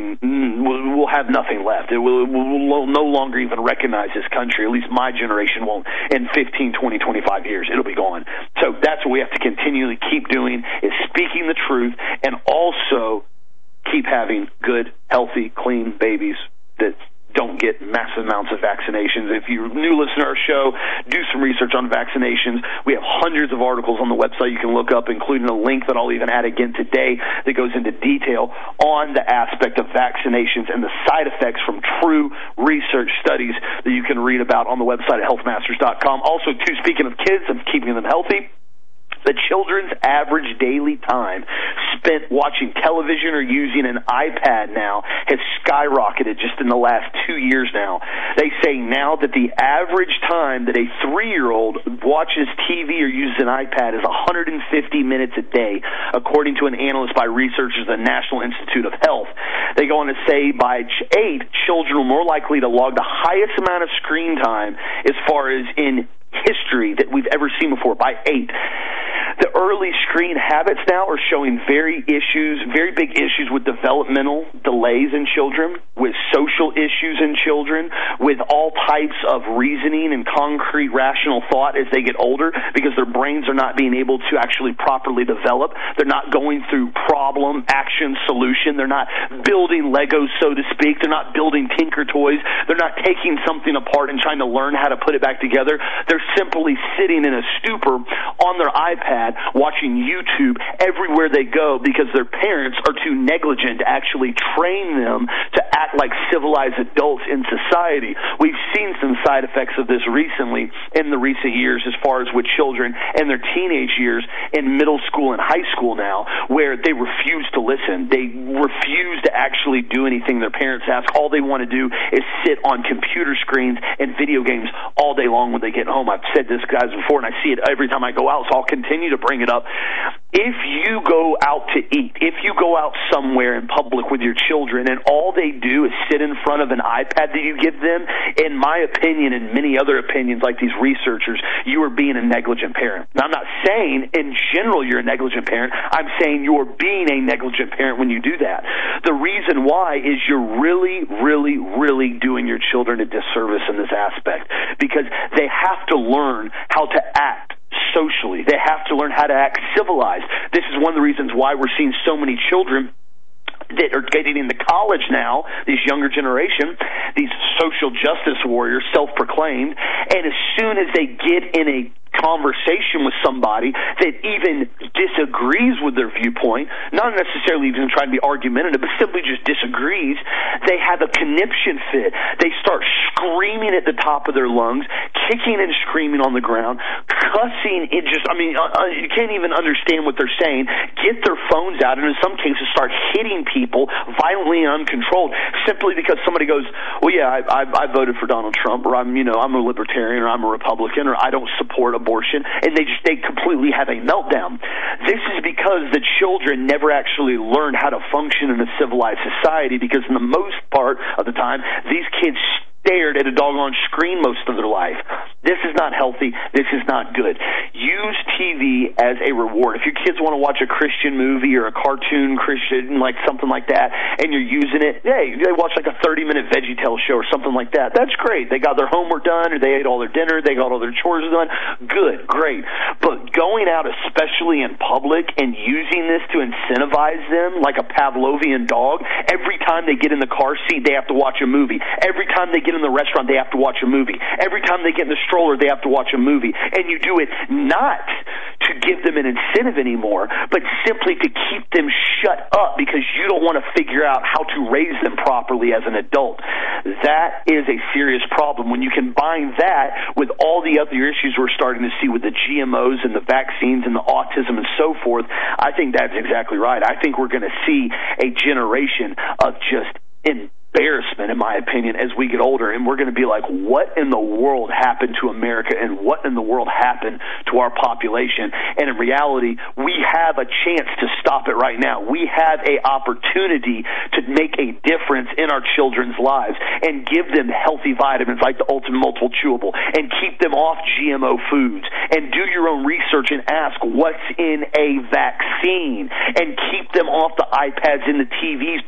have nothing left. We'll no longer even recognize this country. At least my generation won't in 15, 20, 25 years. It'll be gone. So that's what we have to continually keep doing, is speaking the truth and also keep having good, healthy, clean babies that don't get massive amounts of vaccinations. If you're a new listener to our show, do some research on vaccinations. We have hundreds of articles on the website you can look up, including a link that I'll even add again today that goes into detail on the aspect of vaccinations and the side effects from true research studies that you can read about on the website at healthmasters.com. Also, too, speaking of kids and keeping them healthy, the children's average daily time spent watching television or using an iPad now has skyrocketed just in the last 2 years now. They say now that the average time that a 3-year-old watches TV or uses an iPad is 150 minutes a day, according to an analyst by researchers at the National Institute of Health. They go on to say by 8, children are more likely to log the highest amount of screen time as far as in history that we've ever seen before, by 8. The early screen habits now are showing very big issues with developmental delays in children, with social issues in children, with all types of reasoning and concrete rational thought as they get older, because their brains are not being able to actually properly develop. They're not going through problem, action, solution. They're not building Legos, so to speak. They're not building Tinker Toys. They're not taking something apart and trying to learn how to put it back together. They're simply sitting in a stupor on their iPad watching YouTube everywhere they go, because their parents are too negligent to actually train them to act like civilized adults in society. We've seen some side effects of this recently in the recent years, as far as with children and their teenage years in middle school and high school now, where they refuse to listen. They refuse to actually do anything their parents ask. All they want to do is sit on computer screens and video games all day long when they get home. I've said this, guys, before, and I see it every time I go out, so I'll continue to bring it up. If you go out to eat, if you go out somewhere in public with your children and all they do is sit in front of an iPad that you give them, in my opinion and many other opinions like these researchers, you are being a negligent parent. Now, I'm not saying in general you're a negligent parent. I'm saying you're being a negligent parent when you do that. The reason why is you're really, really, really doing your children a disservice in this aspect, because they have to learn how to act socially. They have to learn how to act civilized. This is one of the reasons why we're seeing so many children that are getting into college now, this younger generation, these social justice warriors, self-proclaimed, and as soon as they get in a conversation with somebody that even disagrees with their viewpoint, not necessarily even trying to be argumentative, but simply just disagrees, they have a conniption fit. They start screaming at the top of their lungs, kicking and screaming on the ground, cussing. You can't even understand what they're saying. Get their phones out, and in some cases start hitting people violently and uncontrolled, simply because somebody goes, well, yeah, I voted for Donald Trump, or I'm a libertarian, or I'm a Republican, or I don't support abortion, and they completely have a meltdown. This is because the children never actually learned how to function in a civilized society, because in the most part of the time, these kids stared at a doggone screen most of their life. This is not healthy. This is not good. Use TV as a reward. If your kids want to watch a Christian movie or a cartoon Christian, like something like that, and you're using it, hey, they watch like a 30-minute VeggieTales show or something like that. That's great. They got their homework done, or they ate all their dinner, they got all their chores done. Good, great. But going out, especially in public, and using this to incentivize them like a Pavlovian dog, every time they get in the car seat, they have to watch a movie. Every time they get in the restaurant, they have to watch a movie. Every time they get in the stroller, they have to watch a movie. And you do it not to give them an incentive anymore, but simply to keep them shut up because you don't want to figure out how to raise them properly as an adult. That is a serious problem. When you combine that with all the other issues we're starting to see with the GMOs and the vaccines and the autism and so forth, I think that's exactly right. I think we're going to see a generation of just embarrassment, in my opinion, as we get older, and we're going to be like, what in the world happened to America, and what in the world happened to our population? And in reality, we have a chance to stop it right now. We have an opportunity to make a difference in our children's lives and give them healthy vitamins like the Ultimate Multiple Chewable, and keep them off GMO foods, and do your own research and ask what's in a vaccine, and keep them off the iPads and the TVs,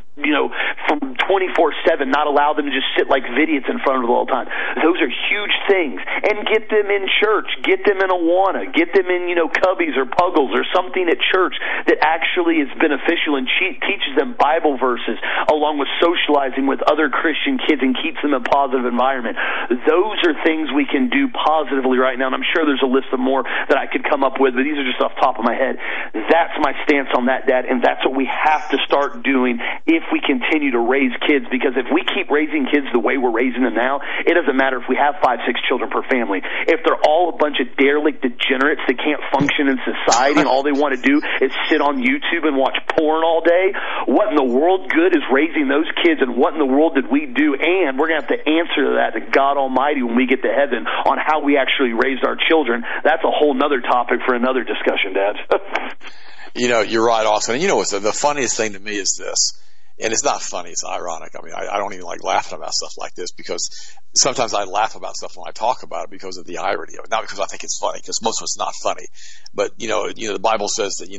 from 24/7, not allow them to just sit like idiots in front of it all the time. Those are huge things. And get them in church. Get them in Awana. Get them in, Cubbies or Puggles or something at church that actually is beneficial and teaches them Bible verses along with socializing with other Christian kids and keeps them in a positive environment. Those are things we can do positively right now, and I'm sure there's a list of more that I could come up with, but these are just off the top of my head. That's my stance on that, Dad, and that's what we have to start doing if we continue to raise kids, because if we keep raising kids the way we're raising them now, it doesn't matter if we have 5-6 children per family. If they're all a bunch of derelict degenerates that can't function in society and all they want to do is sit on YouTube and watch porn all day, what in the world good is raising those kids, and what in the world did we do? And we're going to have to answer to that to God Almighty when we get to heaven on how we actually raised our children. That's a whole nother topic for another discussion, Dad. You're right, Austin. And what's the funniest thing to me is this. And it's not funny, it's ironic. I mean, I don't even like laughing about stuff like this, because sometimes I laugh about stuff when I talk about it because of the irony of it. Not because I think it's funny, because most of it's not funny. But, the Bible says that,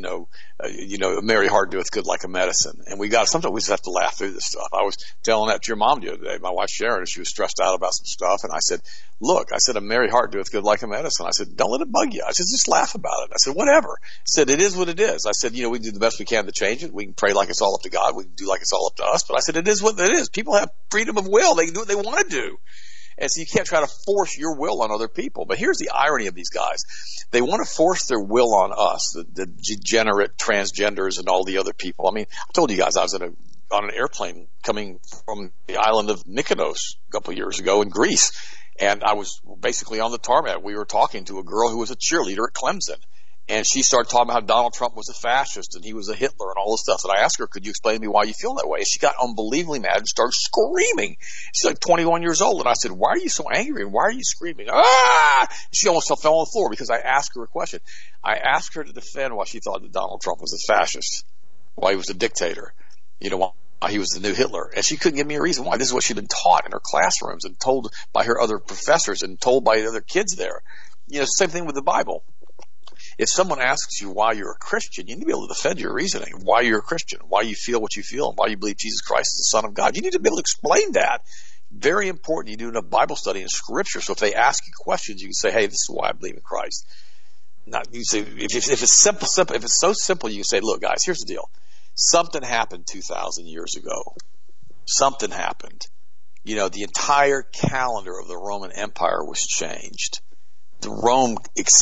a merry heart doeth good like a medicine. And sometimes we just have to laugh through this stuff. I was telling that to your mom the other day, my wife Sharon, she was stressed out about some stuff. And I said, look, a merry heart doeth good like a medicine. I said, don't let it bug you. I said, just laugh about it. I said, whatever. I said, it is what it is. I said, we do the best we can to change it. We can pray like it's all up to God. We can do like it's all up to us. But I said, it is what it is. People have freedom of will. They can do what they want to do. And so you can't try to force your will on other people. But here's the irony of these guys. They want to force their will on us, the degenerate transgenders and all the other people. I mean, I told you guys I was on an airplane coming from the island of Mykonos a couple of years ago in Greece. And I was basically on the tarmac. We were talking to a girl who was a cheerleader at Clemson. And she started talking about how Donald Trump was a fascist and he was a Hitler and all this stuff. And I asked her, could you explain to me why you feel that way? And she got unbelievably mad and started screaming. She's like 21 years old. And I said, why are you so angry? And why are you screaming? Ah! She almost fell on the floor because I asked her a question. I asked her to defend why she thought that Donald Trump was a fascist, why he was a dictator, why he was the new Hitler. And she couldn't give me a reason why. This is what she'd been taught in her classrooms and told by her other professors and told by the other kids there. Same thing with the Bible. If someone asks you why you're a Christian, you need to be able to defend your reasoning, why you're a Christian, why you feel what you feel, and why you believe Jesus Christ is the Son of God. You need to be able to explain that. Very important. You do enough Bible study and Scripture, so if they ask you questions, you can say, hey, this is why I believe in Christ. You say, if it's simple, if it's so simple, you can say, look, guys, here's the deal. Something happened 2,000 years ago. Something happened. The entire calendar of the Roman Empire was changed. The Rome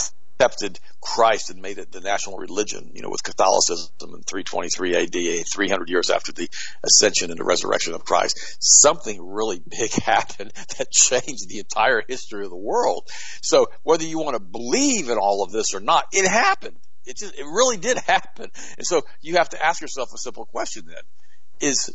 accepted Christ and made it the national religion, with Catholicism in 323 AD, 300 years after the ascension and the resurrection of Christ. Something really big happened that changed the entire history of the world. So whether you want to believe in all of this or not, it happened. It really did happen. And so you have to ask yourself a simple question then. Was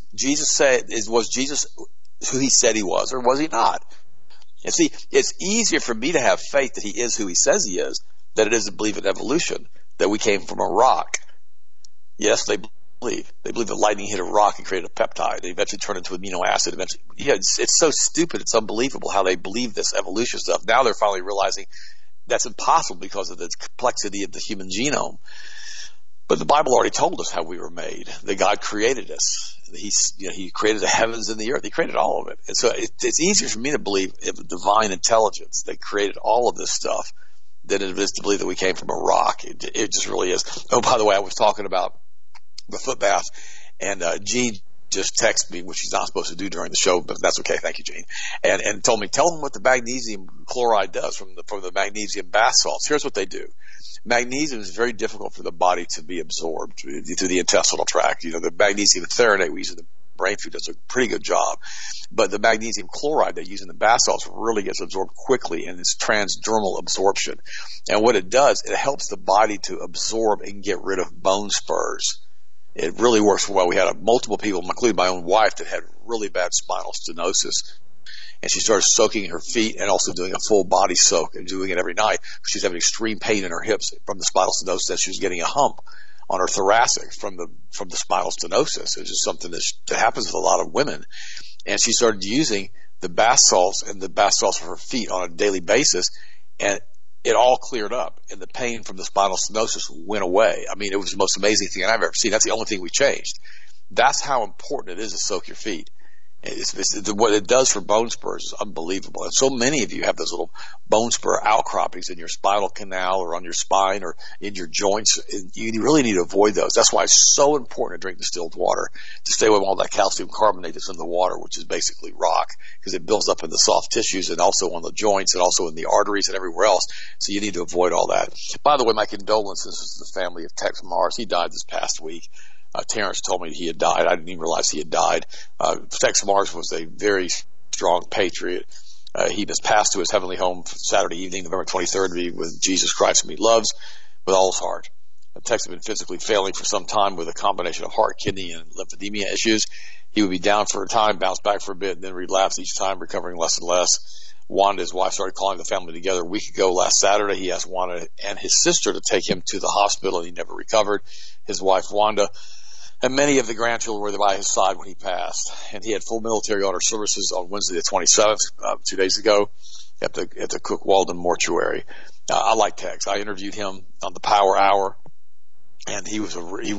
Jesus who he said he was, or was he not? And see, it's easier for me to have faith that he is who he says he is than it is to believe in evolution, that we came from a rock. Yes, they believe. They believe that lightning hit a rock and created a peptide. They eventually turned into amino acid. It's so stupid. It's unbelievable how they believe this evolution stuff. Now they're finally realizing that's impossible because of the complexity of the human genome. But the Bible already told us how we were made, that God created us. He created the heavens and the earth. He created all of it. And so it's easier for me to believe in the divine intelligence that created all of this stuff than it is to believe that we came from a rock. It just really is. Oh, by the way, I was talking about the foot bath, and Jean just texted me, which she's not supposed to do during the show, but that's okay. Thank you, Jean. And told me, tell them what the magnesium chloride does from the magnesium bath salts. Here's what they do. Magnesium is very difficult for the body to be absorbed through the intestinal tract. The magnesium threonate we use in the brain food does a pretty good job. But the magnesium chloride they use in the bath salts really gets absorbed quickly, and it's transdermal absorption. And what it does, it helps the body to absorb and get rid of bone spurs. It really works well. We had multiple people, including my own wife, that had really bad spinal stenosis. And she started soaking her feet and also doing a full body soak and doing it every night. She's having extreme pain in her hips from the spinal stenosis, that she was getting a hump on her thoracic from the spinal stenosis. It's just something that happens with a lot of women. And she started using the bath salts and the bath salts for her feet on a daily basis, and it all cleared up, and the pain from the spinal stenosis went away. I mean, it was the most amazing thing I've ever seen. That's the only thing we changed. That's how important it is to soak your feet. What it does for bone spurs is unbelievable. And so many of you have those little bone spur outcroppings in your spinal canal or on your spine or in your joints. You really need to avoid those. That's why it's so important to drink distilled water, to stay away from all that calcium carbonate that's in the water, which is basically rock, because it builds up in the soft tissues and also on the joints and also in the arteries and everywhere else. So you need to avoid all that. By the way, my condolences to the family of Tex Mars. He died this past week. Terrence told me he had died. I didn't even realize he had died. Tex Mars was a very strong patriot. He was passed to his heavenly home Saturday evening, November 23rd, to be with Jesus Christ, whom he loves with all his heart. Tex had been physically failing for some time with a combination of heart, kidney, and lymphedema issues. He would be down for a time, bounce back for a bit, and then relapse each time, recovering less and less. Wanda, his wife, started calling the family together a week ago last Saturday. He asked Wanda and his sister to take him to the hospital, and he never recovered. His wife, Wanda, and many of the grandchildren were by his side when he passed. And he had full military honor services on Wednesday the 27th, 2 days ago, at the Cook Walden Mortuary. I like Tex. I interviewed him on the Power Hour, and he was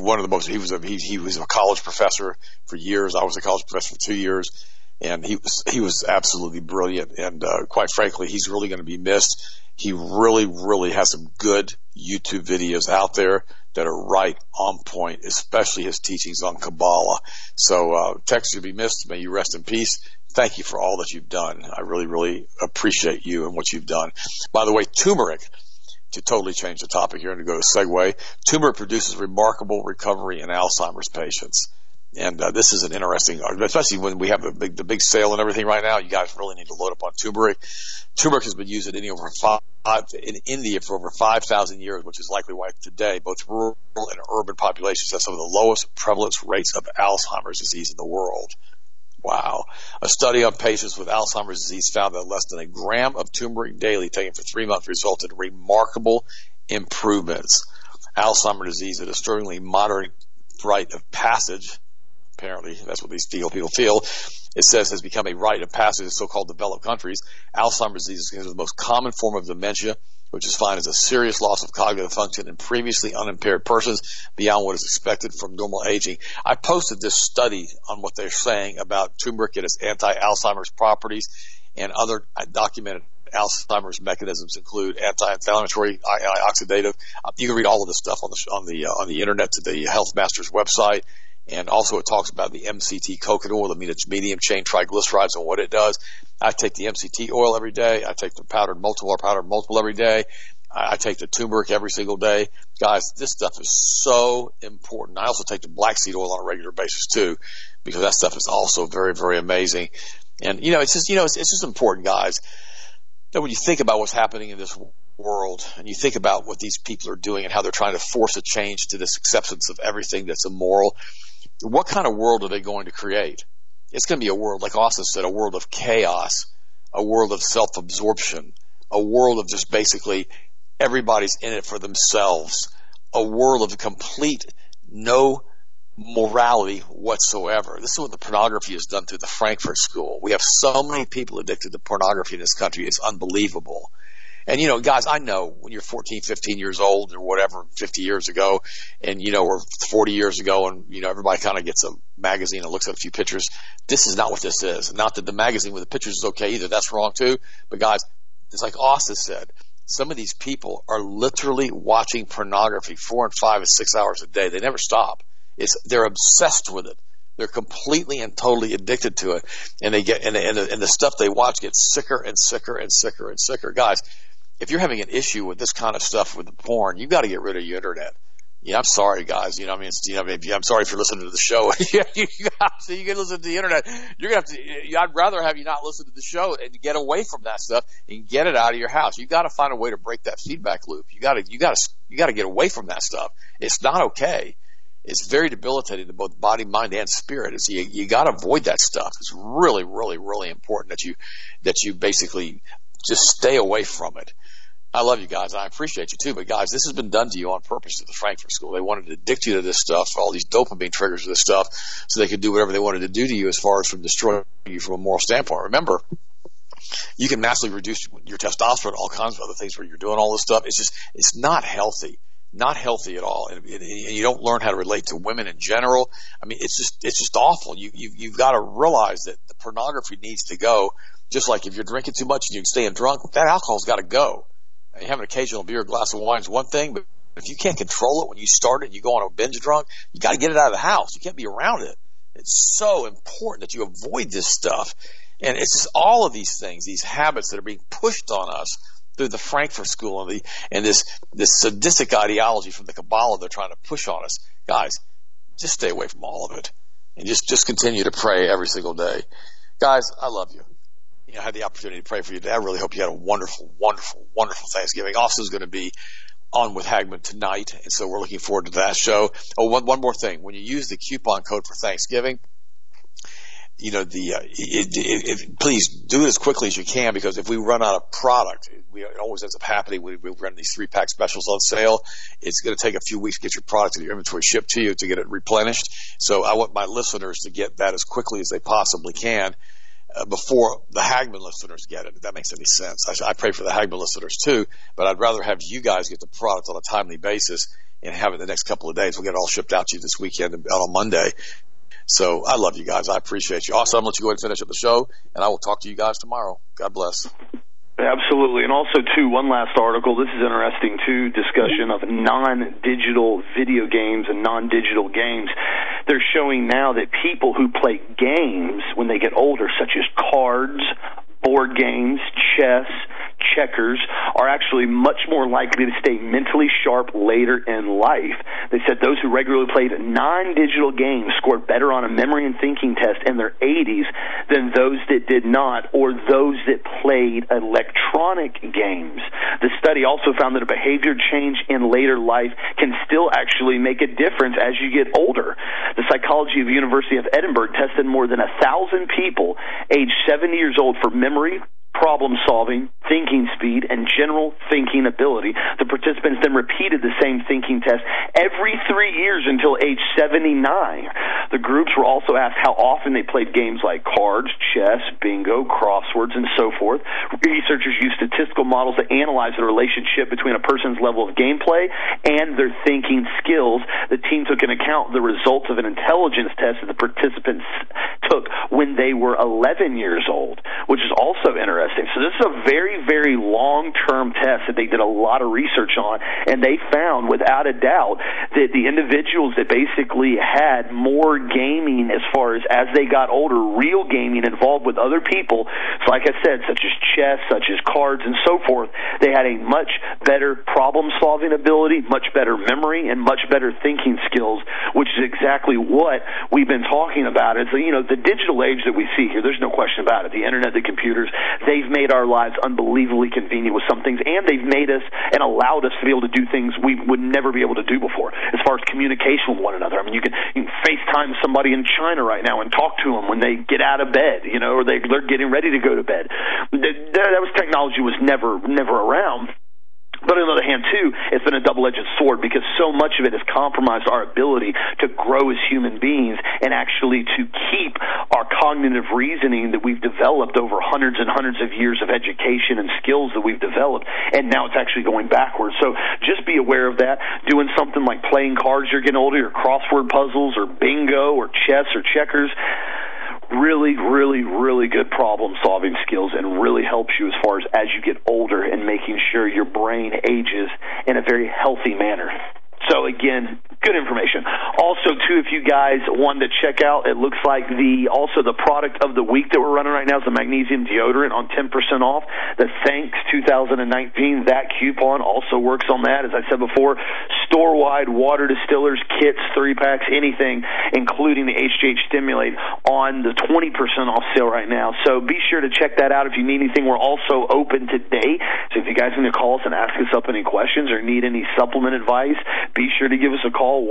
a college professor for years. I was a college professor for 2 years, and he was absolutely brilliant. And quite frankly, he's really going to be missed. He really, really has some good YouTube videos out there that are right on point, especially his teachings on Kabbalah. So, Tex, you'll be missed. May you rest in peace. Thank you for all that you've done. I really, really appreciate you and what you've done. By the way, turmeric, to totally change the topic here and to go to segue, turmeric produces remarkable recovery in Alzheimer's patients. And this is an interesting argument, especially when we have the big sale and everything right now. You guys really need to load up on turmeric. Turmeric has been used in India for over 5,000 years, which is likely why today both rural and urban populations have some of the lowest prevalence rates of Alzheimer's disease in the world. Wow. A study on patients with Alzheimer's disease found that less than a gram of turmeric daily taken for 3 months resulted in remarkable improvements. Alzheimer's disease at a disturbingly moderate rite of passage, apparently that's what these people feel, it says has become a rite of passage in so-called developed countries. Alzheimer's disease is considered the most common form of dementia, which is defined as a serious loss of cognitive function in previously unimpaired persons beyond what is expected from normal aging. I posted this study on what they're saying about turmeric and its anti-Alzheimer's properties, and other documented Alzheimer's mechanisms include anti-inflammatory, oxidative. You can read all of this stuff on the internet to the Health Masters website. And also it talks about the MCT coconut oil, it's medium chain triglycerides and what it does. I take the MCT oil every day. I take the powdered multiple every day. I take the turmeric every single day. Guys, this stuff is so important. I also take the black seed oil on a regular basis too, because that stuff is also very, very amazing. And, it's just important, guys, that when you think about what's happening in this world and you think about what these people are doing and how they're trying to force a change to this acceptance of everything that's immoral, what kind of world are they going to create? It's going to be a world, like Austin said, a world of chaos, a world of self-absorption, a world of just basically everybody's in it for themselves, a world of complete no morality whatsoever. This is what the pornography has done through the Frankfurt School. We have so many people addicted to pornography in this country. It's unbelievable. And, guys, I know when you're 14, 15 years old or whatever, 50 years ago, and, or 40 years ago, and, everybody kind of gets a magazine and looks at a few pictures. This is not what this is. Not that the magazine with the pictures is okay either. That's wrong too. But, guys, it's like Austin said. Some of these people are literally watching pornography 4 and 5 and 6 hours a day. They never stop. They're obsessed with it. They're completely and totally addicted to it, and they get and the stuff they watch gets sicker and sicker and sicker and sicker. Guys, if you're having an issue with this kind of stuff with the porn, you got to get rid of your internet. I'm sorry, guys. I'm sorry if you're listening to the show. you can listen to the internet. You're gonna have to. I'd rather have you not listen to the show and get away from that stuff and get it out of your house. You got to find a way to break that feedback loop. You got to get away from that stuff. It's not okay. It's very debilitating to both body, mind, and spirit. You got to avoid that stuff. It's really, really, really important that you basically just stay away from it. I love you guys. I appreciate you too. But guys, this has been done to you on purpose at the Frankfurt School. They wanted to addict you to this stuff, all these dopamine triggers to this stuff, so they could do whatever they wanted to do to you as far as from destroying you from a moral standpoint. Remember, you can massively reduce your testosterone, all kinds of other things where you're doing all this stuff. It's not healthy. Not healthy at all, and you don't learn how to relate to women in general. I mean, it's just awful. You've got to realize that the pornography needs to go. Just like if you're drinking too much and you're staying drunk, that alcohol's got to go. And having an occasional beer, glass of wine is one thing, but if you can't control it when you start it and you go on a binge drunk, you got to get it out of the house. You can't be around it. It's so important that you avoid this stuff, and it's just all of these things, these habits that are being pushed on us through the Frankfurt School and this sadistic ideology from the Kabbalah they're trying to push on us. Guys, just stay away from all of it. And just continue to pray every single day. Guys, I love you. I had the opportunity to pray for you today. I really hope you had a wonderful, wonderful, wonderful Thanksgiving. Austin's going to be on with Hagmann tonight, and so we're looking forward to that show. Oh, one more thing. When you use the coupon code for Thanksgiving, please do it as quickly as you can, because if we run out of product, it always ends up happening. We run these 3-pack specials on sale. It's going to take a few weeks to get your product and your inventory shipped to you to get it replenished. So I want my listeners to get that as quickly as they possibly can before the Hagmann listeners get it, if that makes any sense. I pray for the Hagmann listeners too, but I'd rather have you guys get the product on a timely basis and have it the next couple of days. We'll get it all shipped out to you this weekend and out on Monday. So I love you guys. I appreciate you. Also, I'm going to let you go ahead and finish up the show, and I will talk to you guys tomorrow. God bless. Absolutely. And also, too, one last article. This is interesting, too, discussion of non-digital video games and non-digital games. They're showing now that people who play games when they get older, such as cards, board games, chess, checkers, are actually much more likely to stay mentally sharp later in life. They said those who regularly played non-digital games scored better on a memory and thinking test in their 80s than those that did not, or those that played electronic games. The study also found that a behavior change in later life can still actually make a difference as you get older. The psychology of the University of Edinburgh tested more than 1,000 people aged 70 years old for memory, problem-solving, thinking speed, and general thinking ability. The participants then repeated the same thinking test every 3 years until age 79. The groups were also asked how often they played games like cards, chess, bingo, crosswords, and so forth. Researchers used statistical models to analyze the relationship between a person's level of gameplay and their thinking skills. The team took into account the results of an intelligence test that the participants took when they were 11 years old, which is also interesting. So this is a very, very long-term test that they did a lot of research on, and they found, without a doubt, that the individuals that basically had more gaming as far as they got older, real gaming involved with other people, so like I said, such as chess, such as cards, and so forth, they had a much better problem-solving ability, much better memory, and much better thinking skills, which is exactly what we've been talking about. It's, the digital age that we see here, there's no question about it. The internet, the computers, they've made our lives unbelievably convenient with some things, and they've made us and allowed us to be able to do things we would never be able to do before, as far as communication with one another. I mean, you can FaceTime somebody in China right now and talk to them when they get out of bed, or they're getting ready to go to bed. That was technology was never around. But on the other hand, too, it's been a double-edged sword because so much of it has compromised our ability to grow as human beings and actually to keep our cognitive reasoning that we've developed over hundreds and hundreds of years of education and skills that we've developed, and now it's actually going backwards. So just be aware of that. Doing something like playing cards you're getting older, or crossword puzzles, or bingo, or chess, or checkers, really, really, really good problem-solving skills, and really helps you as you get older and making sure your brain ages in a very healthy manner. So, again, good information. Also, too, if you guys wanted to check out, it looks like the product of the week that we're running right now is the magnesium deodorant on 10% off. The Thanks 2019, that coupon also works on that. As I said before, store-wide water distillers, kits, 3-packs, anything, including the HGH Stimulate, on the 20% off sale right now. So be sure to check that out if you need anything. We're also open today. So if you guys need to call us and ask us up any questions or need any supplement advice, be sure to give us a call,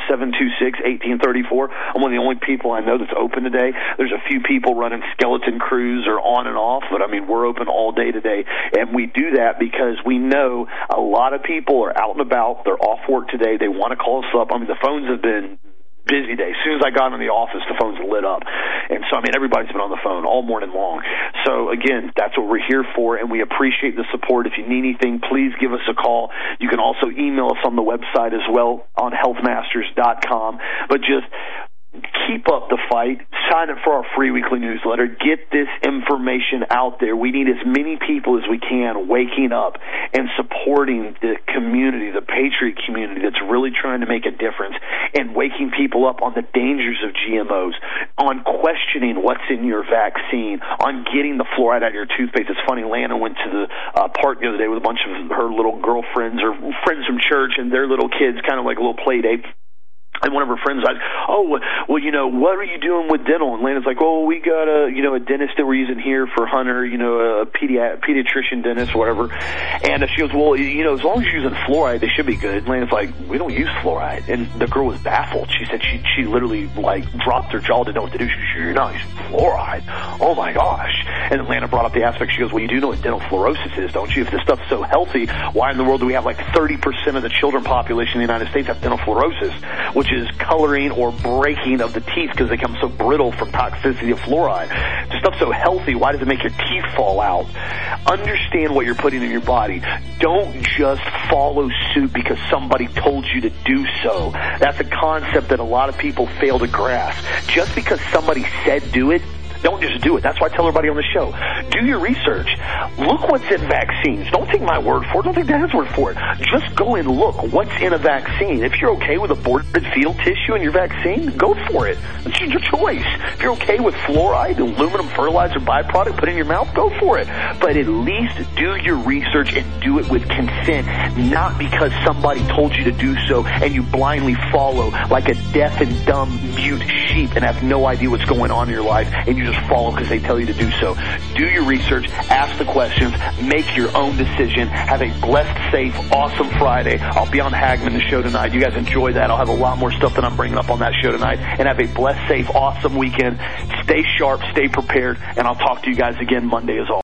1-800-726-1834. I'm one of the only people I know that's open today. There's a few people running skeleton crews or on and off, but, we're open all day today. And we do that because we know a lot of people are out and about. They're off work today. They want to call us up. The phones have been busy day. As soon as I got in the office, the phones lit up. And so, everybody's been on the phone all morning long. So, again, that's what we're here for, and we appreciate the support. If you need anything, please give us a call. You can also email us on the website as well on healthmasters.com. But just keep up the fight. Sign up for our free weekly newsletter. Get this information out there. We need as many people as we can waking up and supporting the community, the Patriot community that's really trying to make a difference, and waking people up on the dangers of GMOs, on questioning what's in your vaccine, on getting the fluoride out of your toothpaste. It's funny, Lana went to the park the other day with a bunch of her little girlfriends or friends from church and their little kids, kind of like a little play date. And one of her friends was like, what are you doing with dental? And Lana's like, we got a dentist that we're using here for Hunter, a pediatrician dentist or whatever. And she goes, as long as you're using fluoride, they should be good. And Lana's like, we don't use fluoride. And the girl was baffled. She said she literally, dropped her jaw, didn't know what to do. She said, you're not using fluoride. Oh, my gosh. And then Lana brought up the aspect. She goes, you do know what dental fluorosis is, don't you? If this stuff's so healthy, why in the world do we have 30% of the children population in the United States have dental fluorosis, which is coloring or breaking of the teeth because they become so brittle from toxicity of fluoride. This stuff's so healthy, why does it make your teeth fall out? Understand what you're putting in your body. Don't just follow suit because somebody told you to do so. That's a concept that a lot of people fail to grasp. Just because somebody said do it, don't just do it. That's why I tell everybody on the show, do your research. Look what's in vaccines. Don't take my word for it. Don't take Dad's word for it. Just go and look what's in a vaccine. If you're okay with aborted fetal tissue in your vaccine, go for it. It's your choice. If you're okay with fluoride, aluminum fertilizer byproduct, put it in your mouth, go for it. But at least do your research and do it with consent, not because somebody told you to do so and you blindly follow like a deaf and dumb mute sheep and have no idea what's going on in your life, and you just follow because they tell you to do so. Do your research, ask the questions, make your own decision. Have a blessed, safe, awesome Friday. I'll be on Hagman the show tonight. You guys enjoy that. I'll have a lot more stuff that I'm bringing up on that show tonight. And have a blessed, safe, awesome weekend. Stay sharp, stay prepared, and I'll talk to you guys again Monday as always.